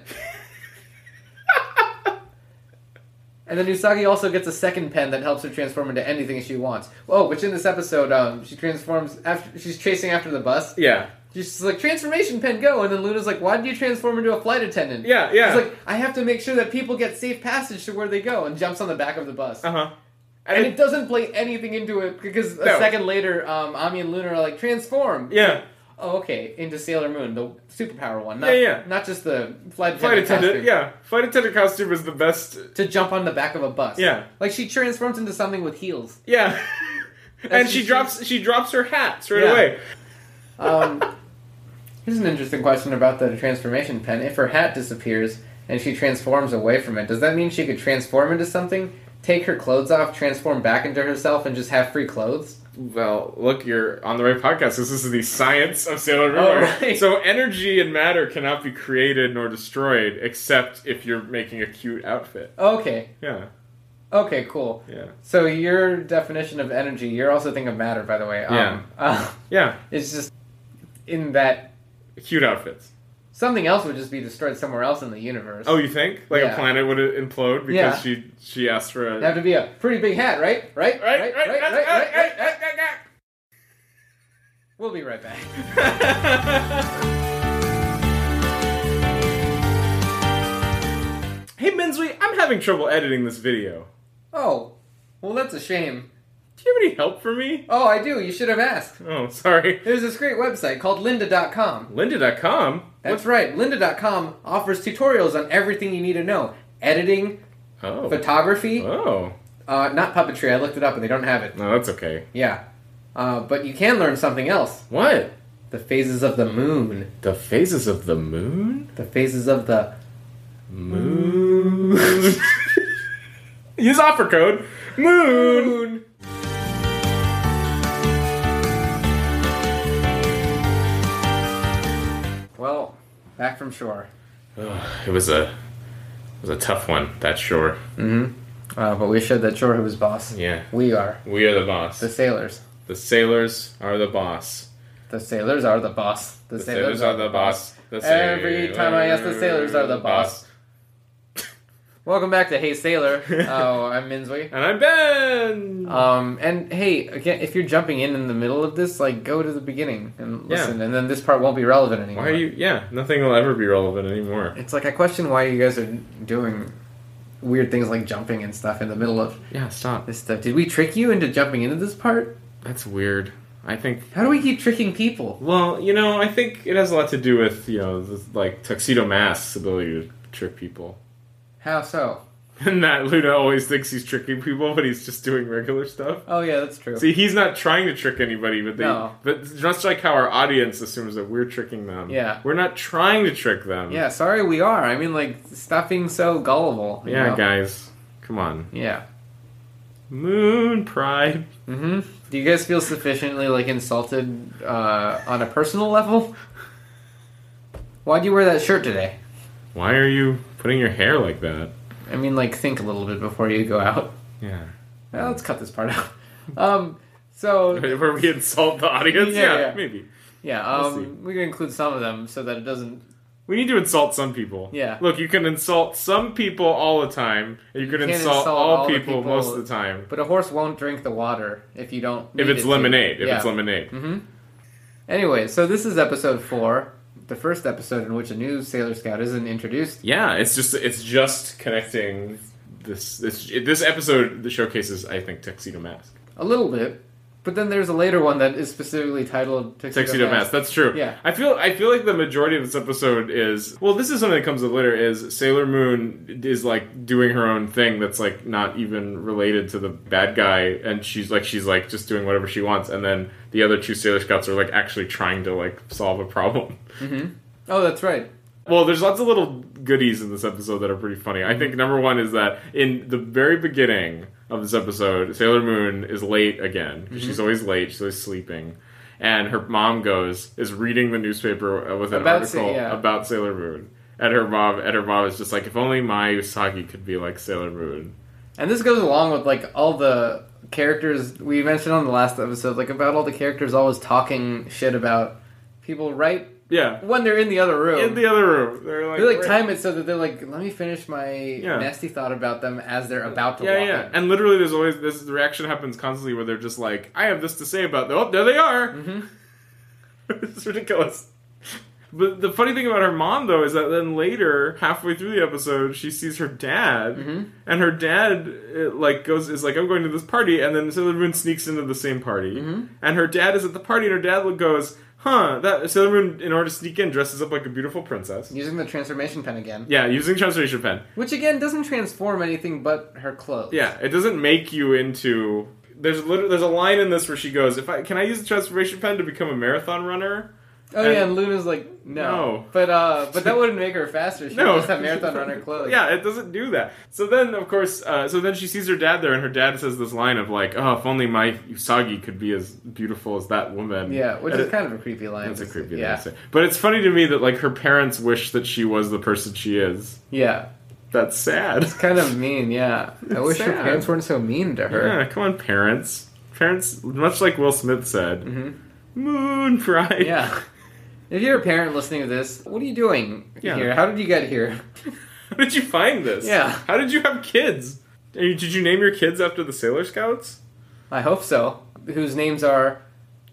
And then Usagi also gets a second pen that helps her transform into anything she wants. Oh, which in this episode, um, she transforms after she's chasing after the bus. Yeah. She's like, transformation pen, go! And then Luna's like, why did you transform into a flight attendant? Yeah, yeah. She's like, I have to make sure that people get safe passage to where they go, and jumps on the back of the bus. Uh-huh. And, And it, it- doesn't play anything into it, because a No. second later, um, Ami and Luna are like, transform! Yeah. Oh, okay, into Sailor Moon, the superpower one. Not, Yeah, yeah. Not just the flight attendant Flight attendant, costume. yeah. Flight attendant costume is the best. To jump on the back of a bus. Yeah. Like, she transforms into something with heels. Yeah. and she she drops she drops her hat straight Yeah. away. Um, here's an interesting question about the transformation pen. If her hat disappears and she transforms away from it, does that mean she could transform into something, take her clothes off, transform back into herself, and just have free clothes? Well, look, you're on the right podcast. This is the science of Sailor Moon. Oh, right. So energy and matter cannot be created nor destroyed, except if you're making a cute outfit. Okay. Yeah, Okay, cool. yeah, So your definition of energy, you're also thinking of matter, by the way. Um, Yeah. Uh, yeah. it's just in that Cute outfits. something else would just be destroyed somewhere else in the universe. Oh, you think? Like Yeah. a planet would implode because Yeah. she she asked for a... It'd have to be a pretty big hat, right? Right? Right, right, right, right, right, right, right, right. We'll be right back. Hey, Minzui, I'm having trouble editing this video. Oh, well, that's a shame. Do you have any help for me? Oh, I do. You should have asked. Oh, sorry. There's this great website called lynda dot com. Lynda dot com? That's right. lynda dot com offers tutorials on everything you need to know. Editing, Oh. photography, Oh. uh, not puppetry. I looked it up and they don't have it. No, that's okay. Yeah. Uh, but you can learn something else. What? The phases of the moon. The phases of the moon? The phases of the... Moon. Use offer code MOON. Well, back from shore. It was a it was a tough one, that's sure. Mm-hmm. Uh, but we showed that shore who was boss. Yeah. We are. We are the boss. The sailors. The sailors are the boss. The sailors are the boss. The, The sailors are the boss. The Every time I ask, the sailors are the boss. Welcome back to Hey Sailor. Oh, I'm Minzui. And I'm Ben! Um, and hey, again, if you're jumping in in the middle of this, like, go to the beginning and Yeah. listen, and then this part won't be relevant anymore. Why are you... Yeah, nothing will ever be relevant anymore. It's like, I question why you guys are doing weird things like jumping and stuff in the middle of Yeah, stop. this stuff. Did we trick you into jumping into this part? That's weird. I think... How do we keep tricking people? Well, you know, I think it has a lot to do with, you know, the, like, Tuxedo Mask's ability to trick people. How so? And that Luna always thinks he's tricking people, but he's just doing regular stuff. Oh yeah, that's true. See, he's not trying to trick anybody, but they, No. but just like how our audience assumes that we're tricking them. Yeah. We're not trying to trick them. Yeah, sorry we are. I mean, like, stop being so gullible. you Yeah, know? guys. Come on. Yeah. Moon pride. Mm-hmm. Do you guys feel sufficiently, like, insulted uh, on a personal level? Why'd you wear that shirt today? Why are you putting your hair like that? I mean, like, think a little bit before you go out. Yeah. Well, let's cut this part out. Um, so, Where we insult the audience? Yeah, Yeah, yeah. maybe. yeah, We'll um, see. we can include some of them so that it doesn't... We need to insult some people. Yeah. Look, you can insult some people all the time, and you can can't insult, insult all, all the people, people. most of the time. But a horse won't drink the water if you don't... If need it's it to. lemonade. If Yeah. it's lemonade. Mm-hmm. Anyway, so this is episode four, the first episode in which a new Sailor Scout isn't introduced. Yeah, it's just it's just connecting this this this episode that showcases, I think, Tuxedo Mask. A little bit. But then there's a later one that is specifically titled Tuxedo, Tuxedo Mask. Mask. That's true. Yeah. I feel I feel like the majority of this episode is well. This is something that comes up later. Is Sailor Moon is like doing her own thing that's like not even related to the bad guy, and she's like she's like just doing whatever she wants, and then the other two Sailor Scouts are like actually trying to like solve a problem. Mm-hmm. Oh, that's right. Well, there's lots of little goodies in this episode that are pretty funny. I think number one is that in the very beginning of this episode, Sailor Moon is late again. Mm-hmm. She's always late. She's always sleeping. And her mom goes, is reading the newspaper with an About article Sa- yeah. about Sailor Moon. And her mom, and her mom is just like, if only my Usagi could be like Sailor Moon. And this goes along with, like, all the characters we mentioned on the last episode, like, about all the characters always talking shit about people right Yeah. when they're in the other room. In the other room. They're like, they, like, right- time it so that they're like, let me finish my Yeah. nasty thought about them as they're about to Yeah, walk yeah. in. And literally there's always, this the reaction happens constantly where they're just like, I have this to say about them. Oh, there they are! Mm-hmm. It's ridiculous. But the funny thing about her mom, though, is that then later, halfway through the episode, she sees her dad, mm-hmm. and her dad it, like goes is like, I'm going to this party, and then Sailor Moon sneaks into the same party, mm-hmm. and her dad is at the party, and her dad goes, huh, that Sailor Moon, in order to sneak in, dresses up like a beautiful princess. Using the transformation pen again. Yeah, using transformation pen. Which, again, doesn't transform anything but her clothes. Yeah, it doesn't make you into... There's literally, there's a line in this where she goes, "If I can I use the transformation pen to become a marathon runner?" Oh and, yeah, and Luna's like, no. no. But uh, but that wouldn't make her faster. She no. would just have marathon runner clothes. Yeah, it doesn't do that. So then, of course, uh, so then she sees her dad there, and her dad says this line of like, "Oh, if only my Usagi could be as beautiful as that woman." Yeah, which and is it, kind of a creepy line. It's a creepy yeah. line. But it's funny to me that like her parents wish that she was the person she is. Yeah. That's sad. It's kind of mean, yeah. It's I wish sad. her parents weren't so mean to her. Yeah, come on, parents. Parents, much like Will Smith said, mm-hmm. moon pride. Yeah. If you're a parent listening to this, what are you doing yeah. here? How did you get here? How did you find this? Yeah. How did you have kids? Did you name your kids after the Sailor Scouts? I hope so. Whose names are...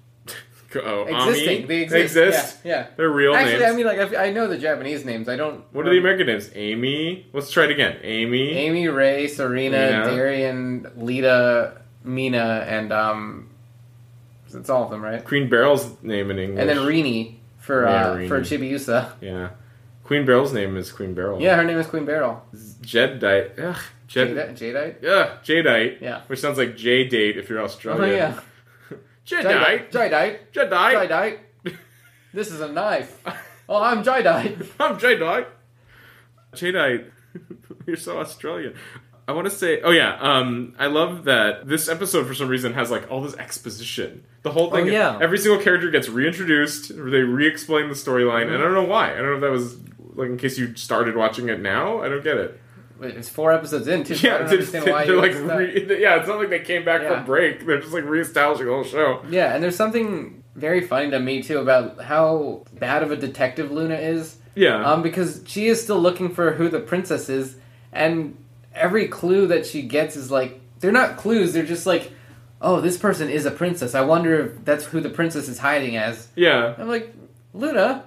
Oh, existing. Ami? They exist. They exist? Yeah, yeah. They're real Actually, names. I mean, like, I know the Japanese names. I don't... What are the American names? Amy? Let's try it again. Amy? Amy, Ray, Serena, yeah. Darian, Lita, Mina, and, um... It's all of them, right? Queen Beryl's name in English. And then Rini for yeah, uh, Rini. for Chibiusa. Yeah. Queen Beryl's name is Queen Beryl. Yeah, her name is Queen Beryl. Jadeite. Ugh. Jed- Jadeite? Jadeite? Ugh. Jadeite. Yeah. Which sounds like J-date if you're Australian. Oh, yeah. Jadeite. Jadeite. Jadeite. Jadeite. This is a knife. Oh, I'm Jadeite. I'm Jadeite. Jadeite. You're so Australian. I want to say, oh yeah, um, I love that this episode for some reason has like all this exposition. The whole thing, oh, yeah. every single character gets reintroduced, or they re-explain the storyline, mm-hmm. and I don't know why. I don't know if that was, like, in case you started watching it now, I don't get it. It's four episodes in, too, yeah, I don't understand why they're you like re- Yeah, it's not like they came back yeah. from break, they're just like re-establishing the whole show. Yeah, and there's something very funny to me, too, about how bad of a detective Luna is. Yeah. Um, because she is still looking for who the princess is, and every clue that she gets is like, they're not clues, they're just like, oh, this person is a princess. I wonder if that's who the princess is hiding as. Yeah. I'm like, Luna,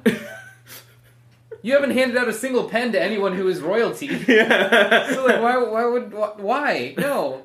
you haven't handed out a single pen to anyone who is royalty. Yeah. So like, why, why would, why? No.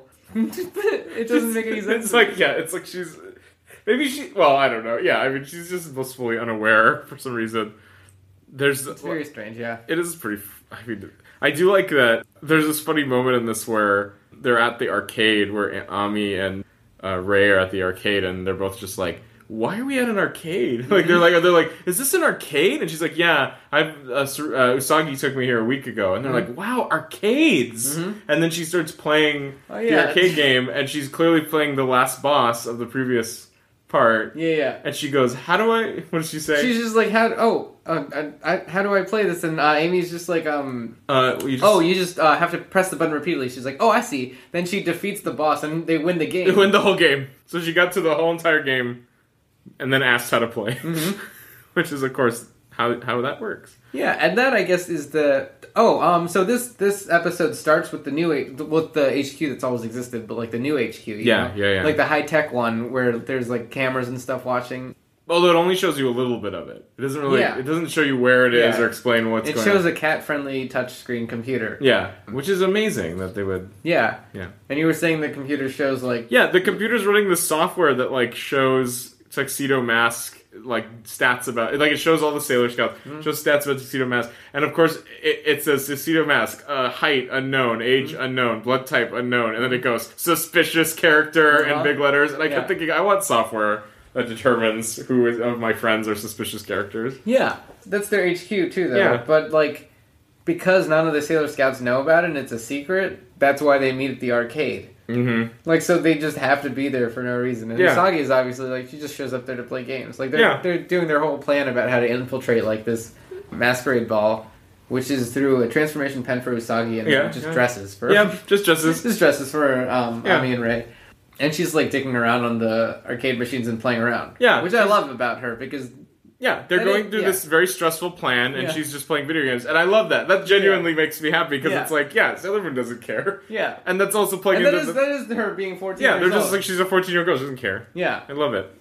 It doesn't make any sense. It's like, yeah, it's like she's, maybe she, well, I don't know. Yeah, I mean, she's just blissfully unaware for some reason. There's It's very strange, yeah. It is pretty, I mean, I do like that there's this funny moment in this where they're at the arcade, where Ami and uh, Ray are at the arcade, and they're both just like, why are we at an arcade? Like, they're like, they're like, is this an arcade? And she's like, yeah, I've, uh, uh, Usagi took me here a week ago. And they're mm-hmm. like, wow, arcades! Mm-hmm. And then she starts playing oh, yeah. the arcade game, and she's clearly playing the last boss of the previous part. Yeah, yeah. And she goes, how do I, what does she say? She's just like, how, oh, uh, I, I, how do I play this? And uh, Amy's just like, um, uh, you just, oh, you just uh, have to press the button repeatedly. She's like, oh, I see. Then she defeats the boss, and they win the game. They win the whole game. So she got to the whole entire game, and then asked how to play. Mm-hmm. Which is, of course, how how that works. Yeah, and that, I guess, is the... Oh, um, so this this episode starts with the new... with the H Q that's always existed, but, like, the new H Q. You yeah, know? yeah, yeah. Like the high-tech one, where there's, like, cameras and stuff watching. Although it only shows you a little bit of it. It doesn't really... Yeah. It doesn't show you where it is yeah. or explain what's it going on. It shows a cat-friendly touchscreen computer. Yeah, which is amazing that they would... Yeah. Yeah. And you were saying the computer shows, like... Yeah, the computer's running the software that, like, shows Tuxedo Mask... like stats about like it shows all the Sailor Scouts, mm-hmm. shows stats about Tuxedo Mask, and of course it, it says Tuxedo Mask, uh, height unknown, age mm-hmm. unknown, blood type unknown, and then it goes suspicious character uh-huh. in big letters, and I yeah. kept thinking I want software that determines who is, of my friends are suspicious characters. Yeah, that's their H Q too, though. Yeah. But like because none of the Sailor Scouts know about it and it's a secret, that's why they meet at the arcade. Mm-hmm. Like, so they just have to be there for no reason. And yeah. Usagi is obviously, like, she just shows up there to play games. Like, they're, yeah. they're doing their whole plan about how to infiltrate, like, this masquerade ball, which is through a transformation pen for Usagi and yeah, just yeah. dresses for... Yeah, just dresses. Just dresses for um, yeah. Ami and Ray. And she's, like, dicking around on the arcade machines and playing around. Yeah. Which I love about her, because... Yeah, they're going it, through yeah. this very stressful plan, and yeah. she's just playing video games. And I love that. That genuinely yeah. makes me happy, because yeah. it's like, yeah, Sailor Moon doesn't care. Yeah. And that's also playing and that into is, the... that is her being fourteen Yeah, years they're just old. like, she's a fourteen-year-old girl, she doesn't care. Yeah. I love it.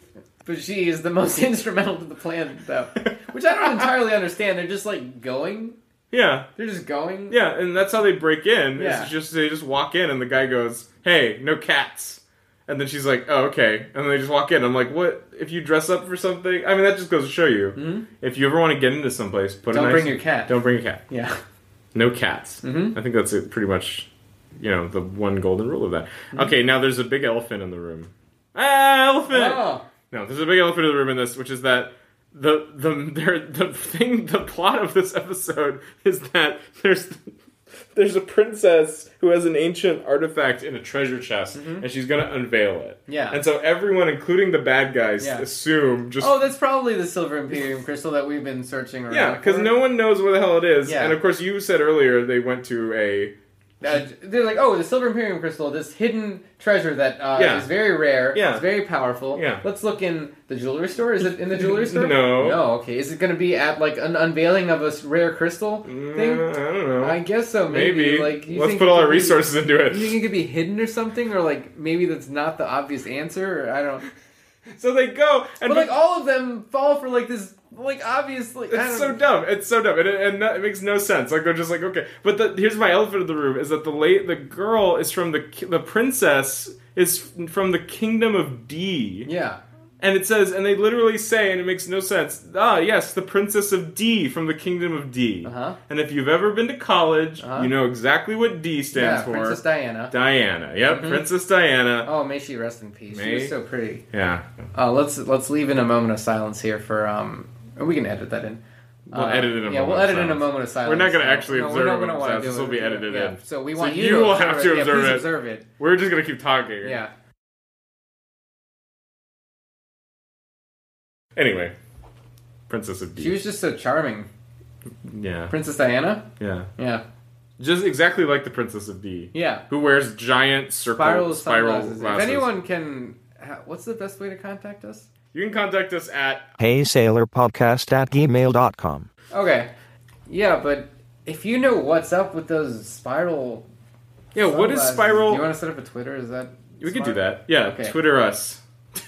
but she is the most instrumental to the plan, though. Which I don't entirely understand. They're just, like, going. Yeah. They're just going. Yeah, and that's how they break in. Yeah. It's just they just walk in, and the guy goes, "Hey, no cats." And then she's like, "Oh, okay." And then they just walk in. I'm like, "What? If you dress up for something?" I mean, that just goes to show you. Mm-hmm. If you ever want to get into someplace, put don't a nice, bring your cat. Don't bring a cat. Yeah. No cats. Mm-hmm. I think that's it, pretty much, you know, the one golden rule of that. Mm-hmm. Okay, now there's a big elephant in the room. Ah, elephant! Oh. No, there's a big elephant in the room in this, which is that the the there, the thing, the plot of this episode is that there's there's a princess who has an ancient artifact in a treasure chest, mm-hmm. and she's gonna unveil it. Yeah. And so everyone, including the bad guys, yeah. assume just oh, that's probably the Silver Imperium crystal that we've been searching around. Yeah, because no one knows where the hell it is. Yeah. And of course, you said earlier they went to a. Uh, they're like, oh, the Silver Imperium crystal, this hidden treasure that uh, Yeah. is very rare, Yeah. it's very powerful. Yeah. Let's look in the jewelry store. Is it in the jewelry store? No. No, okay. Is it going to be at, like, an unveiling of a s- rare crystal thing? Mm, I don't know. I guess so, maybe. Maybe. Like, you Let's think put it all could our be- resources into it. You think it could be hidden or something? Or, like, maybe that's not the obvious answer? Or I don't... So they go, and But, like, all of them fall for, like, this, like, obviously... I it's don't so know. dumb. It's so dumb, and it, and it makes no sense. Like they're just like, okay, but the, here's my elephant in the room: is that the late the girl is from the the princess is from the kingdom of D. Yeah. And it says, and they literally say, and it makes no sense. Ah, yes, the princess of D from the kingdom of D. Uh-huh. And if you've ever been to college, Uh-huh. you know exactly what D stands Yeah, for. Princess Diana. Diana. Yep, Mhm. Princess Diana. Oh, may she rest in peace. She May- was so pretty. Yeah. Uh, let's let's leave in a moment of silence here for um. We can edit that in. We'll Uh, edit in a yeah, moment we'll of edit in a silence. moment of silence. We're not going to No, actually no, observe we're not it. gonna wanna so do This will it. be edited yeah. in. So we So want you, you to will observe have to it. observe yeah, please it. observe it. We're just going to keep talking. Yeah. Anyway. Princess of D. She was just so charming. Yeah. Princess Diana? Yeah. Yeah. Just exactly like the Princess of D. Yeah. Who wears giant circle Spiral, spiral sunglasses. glasses. If anyone can... ha- What's the best way to contact us? You can contact us at hey sailor podcast at gmail dot com. Okay. Yeah, but if you know what's up with those spiral... Yeah, what is sunglasses, spiral... Do you want to set up a Twitter? Is that... We could smart? do that. Yeah, Okay. Twitter us.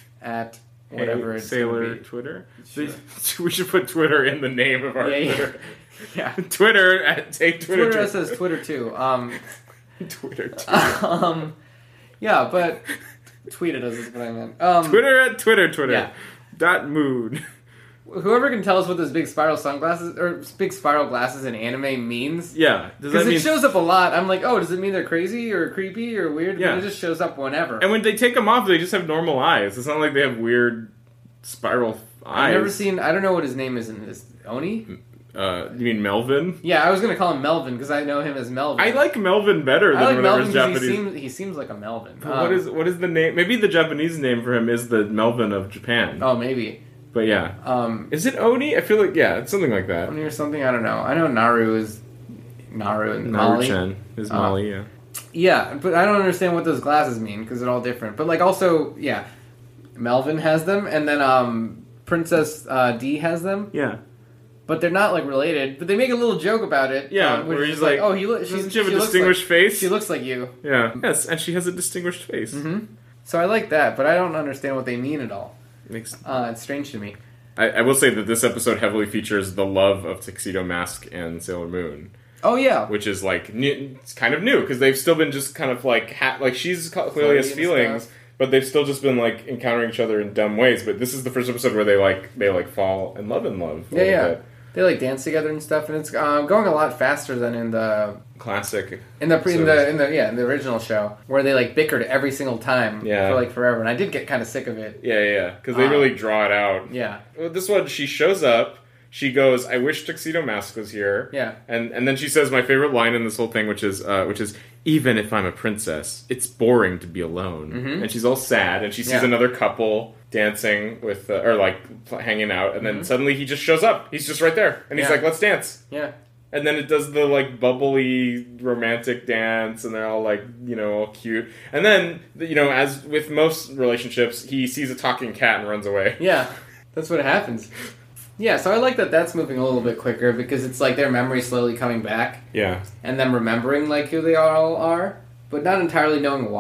At whatever Hey, it's Sailor gonna be. Twitter. Sure. We should put Twitter in the name of our Yeah, yeah. Twitter. Yeah. Twitter at take Twitter. Twitter says Twitter too. Um, Twitter. Too. um, yeah, but tweeted us is what I meant. Um, Twitter at Twitter Twitter. Yeah. Dot mood. Whoever can tell us what those big spiral sunglasses or big spiral glasses in anime means. Yeah. Does that Because it mean? shows up a lot. I'm like, oh, does it mean they're crazy or creepy or weird? Yeah. But it just shows up whenever. And when they take them off, they just have normal eyes. It's not like they have weird spiral eyes. I've never seen. I don't know what his name is in this. Oni? Uh, you mean Melvin? Yeah, I was gonna call him Melvin because I know him as Melvin. I like Melvin better than I like whatever Melvin his because Japanese. he seems he seems like a Melvin. But what Um, is what is the name? Maybe the Japanese name for him is the Melvin of Japan. Oh, maybe. But yeah, Um, is it Oni? I feel like yeah, it's something like that. Oni or something. I don't know. I know Naru is Naru and Molly. Naru-chan is Uh, Molly. Yeah. Yeah, but I don't understand what those glasses mean because they're all different. But like also, yeah, Melvin has them, and then um, Princess uh, D has them. Yeah. But they're not like related. But they make a little joke about it. Yeah, um, which where is he's like, oh, he lo- she's, doesn't she have a looks distinguished like- face? She looks like you. Yeah. Yes, and she has a distinguished face. hmm So I like that, but I don't understand what they mean at all. Makes. Uh, it's strange to me. I, I will say that this episode heavily features the love of Tuxedo Mask and Sailor Moon, Oh yeah, which is like new, it's kind of new because they've still been just kind of like ha- like she's clearly Flirty has and feelings, stuff. but they've still just been like encountering each other in dumb ways. But this is the first episode where they like they like fall in love in love. a yeah, little yeah. bit. They like dance together and stuff, and it's um, going a lot faster than in the Classic. in the pre, in the episodes. in the yeah in the original show where they like bickered every single time Yeah. for like forever, and I did get kind of sick of it. Yeah, yeah, because they Um, really draw it out. Yeah, Well, this one, she shows up. She goes, "I wish Tuxedo Mask was here." Yeah. and and then she says my favorite line in this whole thing, which is, uh, which is, "Even if I'm a princess, it's boring to be alone." Mhm. And she's all sad, and she sees Yeah. another couple dancing with, uh, or like pl- hanging out, and then Mhm. suddenly he just shows up. He's just right there, and he's Yeah. like, "Let's dance." yeah, And then it does the like bubbly romantic dance, and they're all like, you know, all cute. And then, you know, as with most relationships, he sees a talking cat and runs away. yeah. That's what happens. Yeah, so I like that that's moving a little bit quicker because it's like their memory slowly coming back Yeah. and them remembering like who they all are, but not entirely knowing why.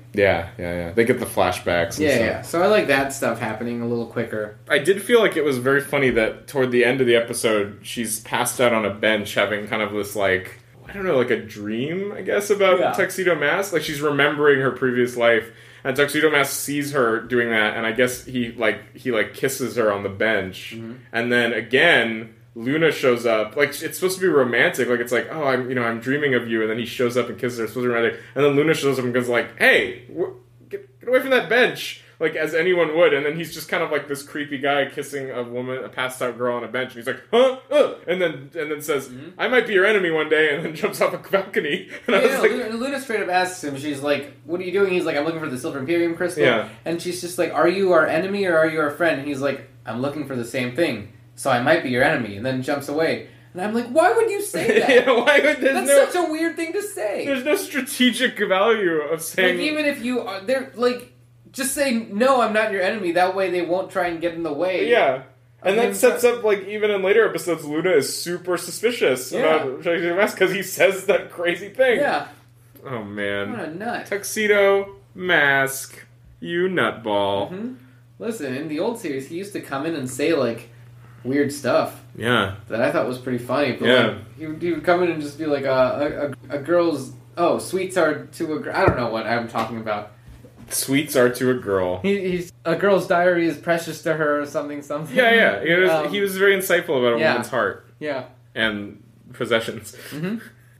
Yeah, yeah, yeah. They get the flashbacks and Yeah, stuff. yeah. So I like that stuff happening a little quicker. I did feel like it was very funny that toward the end of the episode, she's passed out on a bench having kind of this, like, I don't know, like a dream, I guess, about Yeah. Tuxedo Mask. Like, she's remembering her previous life, and Tuxedo Mask sees her doing that, and I guess he, like, he, like, kisses her on the bench. Mm-hmm. And then, again, Luna shows up. Like, it's supposed to be romantic. Like, it's like, oh, I'm, you know, I'm dreaming of you, and then he shows up and kisses her. It's supposed to be romantic. And then Luna shows up and goes like, hey, wh- get, get away from that bench. Like, as anyone would. And then he's just kind of like this creepy guy kissing a woman, a passed out girl on a bench. And he's like, huh? Uh, and then and then says, mm-hmm. I might be your enemy one day. And then jumps off a balcony. And yeah, I was yeah, like... Luna, Luna straight up asks him, she's like, what are you doing? He's like, I'm looking for the Silver Imperium crystal. Yeah. And she's just like, are you our enemy or are you our friend? And he's like, I'm looking for the same thing. So I might be your enemy. And then jumps away. And I'm like, why would you say that? yeah, why would there's That's no, such a weird thing to say. There's no strategic value of saying... Like, even if you are... They're, like... Just say, no, I'm not your enemy. That way they won't try and get in the way. Yeah. And And that then sets try- up, like, even in later episodes, Luna is super suspicious Yeah. about Tuxedo Mask because he says that crazy thing. Yeah. Oh, man. What a nut. Tuxedo Mask, you nutball. Mm-hmm. Listen, in the old series, he used to come in and say, like, weird stuff Yeah. that I thought was pretty funny. But, Yeah. like, he would, he would come in and just be like, uh, a, a, a girl's... Oh, sweets are to a girl... I don't know what I'm talking about. Sweets are to a girl. He, he's a girl's diary is precious to her or something, something. Yeah, yeah. He was, Um, he was very insightful about a yeah. woman's heart Yeah. and possessions. Mm-hmm.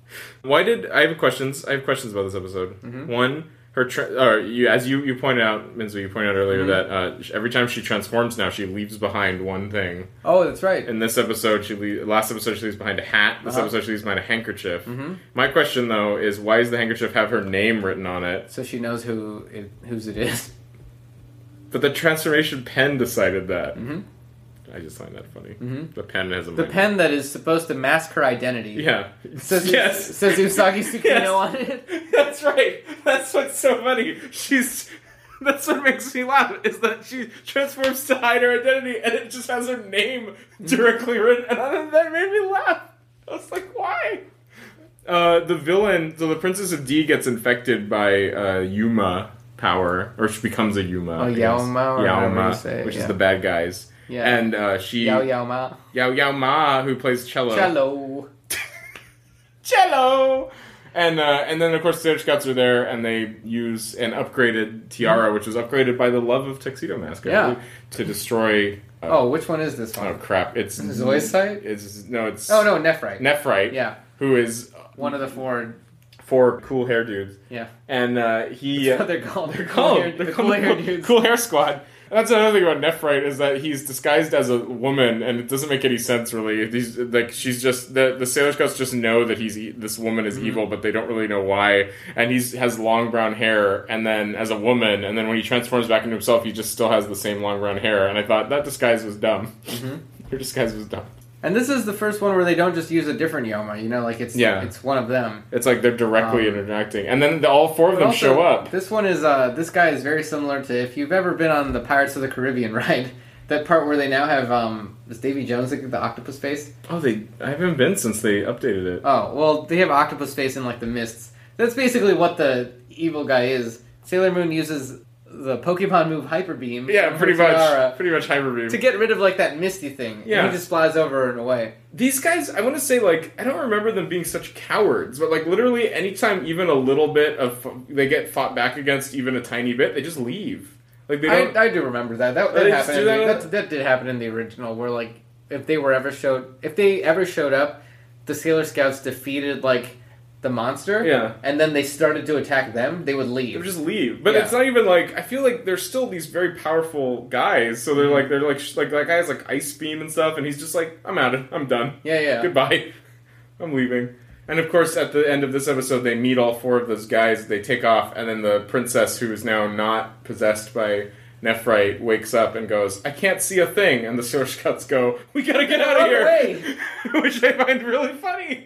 Why did... I have questions. I have questions about this episode. Mm-hmm. One... Her tra- or you, as you, you pointed out, Minzu, you pointed out earlier Mm-hmm. that uh, every time she transforms now, she leaves behind one thing. Oh, that's right. In this episode, she le- last episode she leaves behind a hat. This Uh-huh. episode she leaves behind a handkerchief. Mm-hmm. My question though is, why does the handkerchief have her name written on it? So she knows who it, whose it is. But the transformation pen decided that. Mm-hmm. I just find that funny. Mhm. The pen has a The mind. pen that is supposed to mask her identity. Yeah. Says, yes. says Usagi Tsukino Yes. on it. That's right. That's what's so funny. She's. That's what makes me laugh, is that she transforms to hide her identity, and it just has her name directly written, and that made me laugh. I was like, why? Uh, the villain, so the Princess of D gets infected by uh, Yuma power, or she becomes a Yuma. Oh, I guess. Yaoma, or whatever Yaoma, you say, which yeah. is the bad guys. Yeah. And uh, she... Yao Yao Ma. Yao Yao Ma, who plays cello. Cello. Cello! And uh, and then, of course, Sailor Scouts are there, and they use an upgraded tiara, which was upgraded by the love of Tuxedo Mask, I Yeah. believe, to destroy... Uh, Oh, which one is this oh, one? crap. It's... Zoe's site? It's, no, it's... Oh, no, Nephrite. Nephrite. Yeah. Who is... One of the four. Four cool hair dudes. Yeah. And uh, he... That's what they're called. They're Cool called. hair- They're the called cool hair cool, dudes. cool Hair Squad. And that's another thing about Nephrite, is that he's disguised as a woman, and it doesn't make any sense really. He's like she's just the the Sailor Scouts just know that he's e- this woman is Mm-hmm. evil, but they don't really know why. And he's has long brown hair, and then as a woman, and then when he transforms back into himself, he just still has the same long brown hair. And I thought that disguise was dumb. Mm-hmm. Your disguise was dumb. And this is the first one where they don't just use a different Yoma, you know, like it's Yeah. it's one of them. It's like they're directly Um, interacting, and then the, all four of But them also, show up. This one is, uh, this guy is very similar to, if you've ever been on the Pirates of the Caribbean ride, that part where they now have, um, is Davy Jones, like, the octopus face? Oh, they I haven't been since they updated it. Oh, well, they have octopus face in, like, the mists. That's basically what the evil guy is. Sailor Moon uses the Pokemon move Hyper Beam. Yeah, from pretty her much. tiara Pretty much Hyper Beam. to get rid of, like, that misty thing. Yeah. And he just flies over and away. These guys, I want to say, like, I don't remember them being such cowards, but, like, literally anytime even a little bit of, they get fought back against even a tiny bit, they just leave. Like, they don't... I, I do remember that. That, that They just happened. do in the- that? that, that did happen in the original, where like if they were ever showed, if they ever showed up, the Sailor Scouts defeated like the monster, Yeah. and then they started to attack them. They would They leave. would just leave. But Yeah. it's not even, like, I feel like they're still these very powerful guys, so they're, Mm-hmm. like, they're, like, sh- like, that guy has, like, Ice Beam and stuff, and he's just like, I'm out. I'm done. yeah, yeah. Goodbye. I'm leaving. And of course, at the end of this episode, they meet all four of those guys. They take off, and then the princess, who is now not possessed by Nephrite, wakes up and goes, I can't see a thing. And the Sailor Scouts go, we gotta get out of Run here. away. Which I find really funny.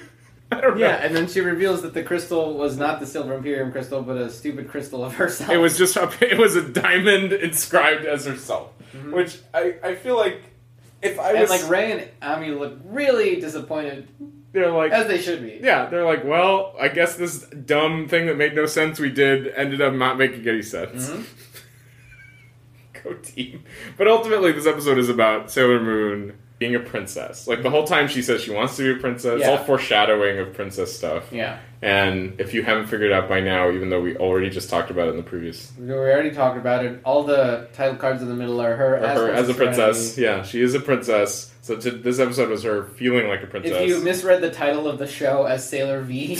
I don't know. Yeah, and then she reveals that the crystal was not the Silver Imperium crystal, but a stupid crystal of herself. It was just a, it was a diamond inscribed as herself. Which I, I feel like if I and was... like Ray and Ami look really disappointed. they're like... As they should be. Yeah, they're like, well, I guess this dumb thing that made no sense we did ended up not making any sense. Mm-hmm. Go team. But ultimately, this episode is about Sailor Moon being a princess. Like, the whole time she says she wants to be a princess. Yeah. It's all foreshadowing of princess stuff. Yeah. And if you haven't figured it out by now, even though we already just talked about it in the previous... We already talked about it. All the title cards in the middle are her, Or as, her as a princess. Serenity. Yeah, she is a princess. So to, this episode was her feeling like a princess. If you misread the title of the show as Sailor V...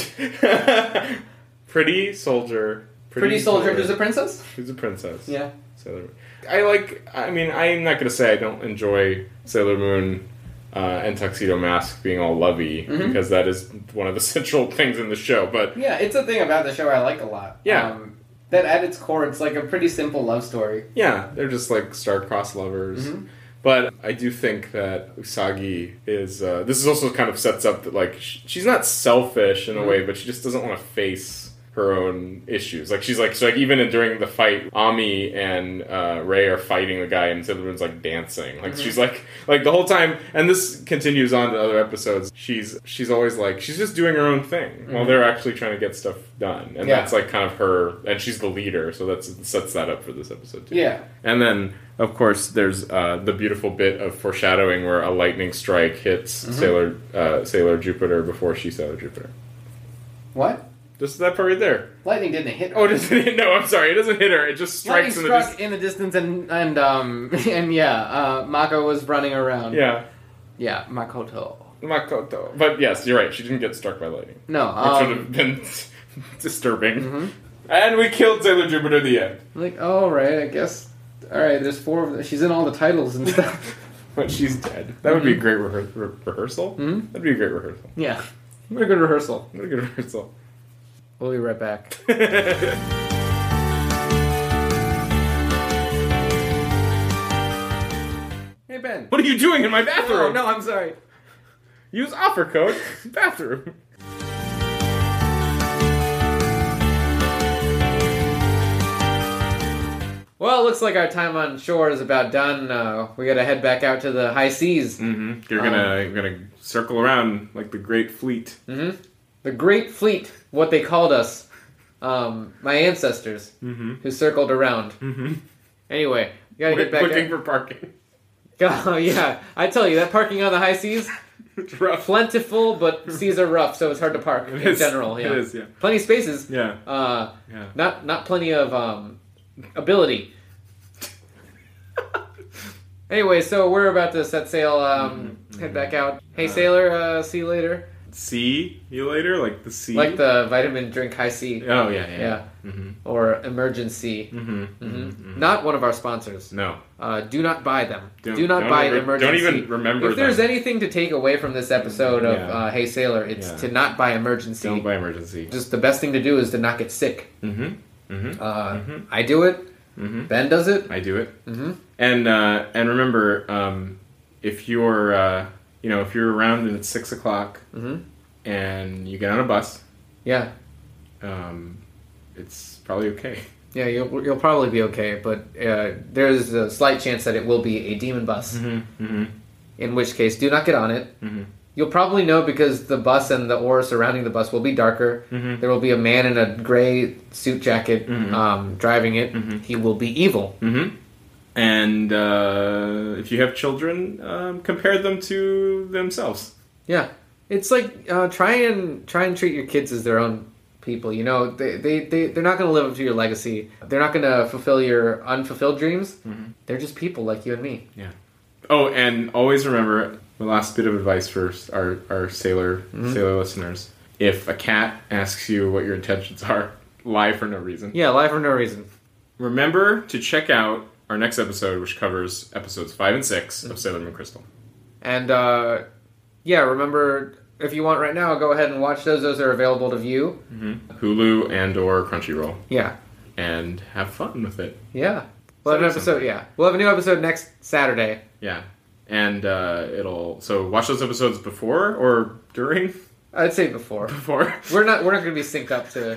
Pretty soldier. Pretty, Pretty soldier who's a princess? Who's a princess. Yeah. Sailor Moon. I like, I mean, I'm not going to say I don't enjoy Sailor Moon uh, and Tuxedo Mask being all lovey, mm-hmm. because that is one of the central things in the show, but... Yeah, it's a thing about the show I like a lot. Yeah. Um, that at its core, it's like a pretty simple love story. Yeah, they're just like star-crossed lovers. Mm-hmm. But I do think that Usagi is... Uh, this is also kind of sets up that, like, sh- she's not selfish in a mm-hmm. way, but she just doesn't want to face her own issues. Like, she's like... So, like, even during the fight, Ami and uh, Rei are fighting the guy, and Sailor Moon's, like, dancing. Like, mm-hmm. she's, like... Like, the whole time... And this continues on to other episodes. She's she's always, like... She's just doing her own thing, mm-hmm. while they're actually trying to get stuff done. And yeah. that's, like, kind of her... And she's the leader, so that sets that up for this episode, too. Yeah. And then... Of course, there's uh, the beautiful bit of foreshadowing where a lightning strike hits mm-hmm. Sailor uh, Sailor Jupiter before she's Sailor Jupiter. What? Just that part right there. Lightning didn't hit her. Oh, does it? No, I'm sorry. It doesn't hit her. It just strikes lightning in the struck distance. in the distance, and and um and yeah, uh, Mako was running around. Yeah. Yeah, Makoto. Makoto. But yes, you're right. She didn't get struck by lightning. No, Which um, would have been disturbing. Mm-hmm. And we killed Sailor Jupiter at the end. Like, oh, right, I guess... All right, there's four of them. She's in all the titles and stuff. But she's dead. That would mm-hmm. be a great rehe- re- rehearsal. Mm-hmm. That'd be a great rehearsal. Yeah. What a good rehearsal. What a good rehearsal. We'll be right back. Hey, Ben. What are you doing in my bathroom? Oh, no, I'm sorry. Use offer code bathroom. Well, it looks like our time on shore is about done. Uh, we gotta head back out to the high seas. Mm-hmm. You're gonna um, you're gonna circle around like the Great Fleet. Mm-hmm. The Great Fleet, what they called us, um, my ancestors, mm-hmm. who circled around. Mm-hmm. Anyway, you gotta We're get back. Looking out. for parking. Oh yeah, I tell you that parking on the high seas, it's rough. Plentiful, but seas are rough, so it's hard to park it in is. general. Yeah. It is. Yeah. Plenty of spaces. Yeah. Uh, yeah. Not not plenty of um, ability. Anyway, so we're about to set sail, um, mm-hmm. head back out. Hey, uh, sailor, uh, see you later. See you later? Like the sea? Like the vitamin drink High C. Oh, yeah, yeah. Yeah. Mm-hmm. Or Emergency. Mm-hmm. Mm-hmm. Mm-hmm. Not one of our sponsors. No. Uh, do not buy them. Don't, do not don't buy ever, Emergency. Don't even remember If there's them. anything to take away from this episode of yeah. uh, Hey Sailor, it's yeah. to not buy Emergency. Don't buy Emergency. Just the best thing to do is to not get sick. Mm-hmm. Mm-hmm. Uh, mm-hmm. I do it. Mm-hmm. Ben does it. I do it. Mm-hmm. And uh, and remember, um, if you're uh, you know if you're around and it's six o'clock mm-hmm. and you get on a bus, yeah, um, it's probably okay. Yeah, you'll you'll probably be okay, but uh, there's a slight chance that it will be a demon bus. Mm-hmm. Mm-hmm. In which case, do not get on it. Mm-hmm. You'll probably know because the bus and the ore surrounding the bus will be darker. Mm-hmm. There will be a man in a gray suit jacket mm-hmm. um, driving it. Mm-hmm. He will be evil. Mm-hmm. And uh, if you have children, um, compare them to themselves. Yeah, it's like uh, try and try and treat your kids as their own people. You know, they they they they're not going to live up to your legacy. They're not going to fulfill your unfulfilled dreams. Mm-hmm. They're just people like you and me. Yeah. Oh, and always remember. The last bit of advice for our, our sailor mm-hmm. sailor listeners. If a cat asks you what your intentions are, lie for no reason. Yeah, lie for no reason. Remember to check out our next episode, which covers episodes five and six mm-hmm. of Sailor Moon Crystal. And, uh, yeah, remember, if you want right now, go ahead and watch those. Those are available to view. Mm-hmm. Hulu and or Crunchyroll. Yeah. And have fun with it. Yeah. We'll have an episode, yeah. We'll have a new episode next Saturday. Yeah. And uh, it'll so watch those episodes before or during. I'd say before. Before we're not we're not going to be synced up to.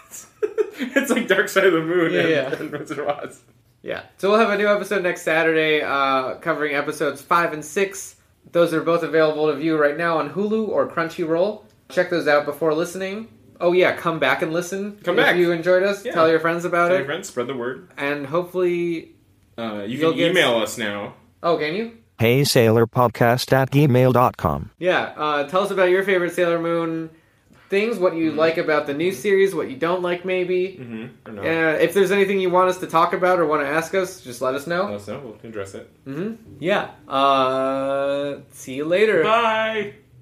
It's like Dark Side of the Moon yeah, and, yeah. and Wizard of Oz. Yeah, so we'll have a new episode next Saturday, uh, covering episodes five and six Those are both available to view right now on Hulu or Crunchyroll. Check those out before listening. Oh yeah, come back and listen. Come if back. you enjoyed us. Yeah. Tell your friends about Tell it. your friends, spread the word. And hopefully... Uh, you You'll can get- email us now. Oh, can you? Hey Sailor Podcast at gmail dot com. Yeah, uh, tell us about your favorite Sailor Moon things, what you mm-hmm. like about the new series, what you don't like maybe. Mm-hmm. Uh, if there's anything you want us to talk about or want to ask us, just let us know. Let us know. We'll address it. Mm-hmm. Yeah. Uh, see you later. Bye!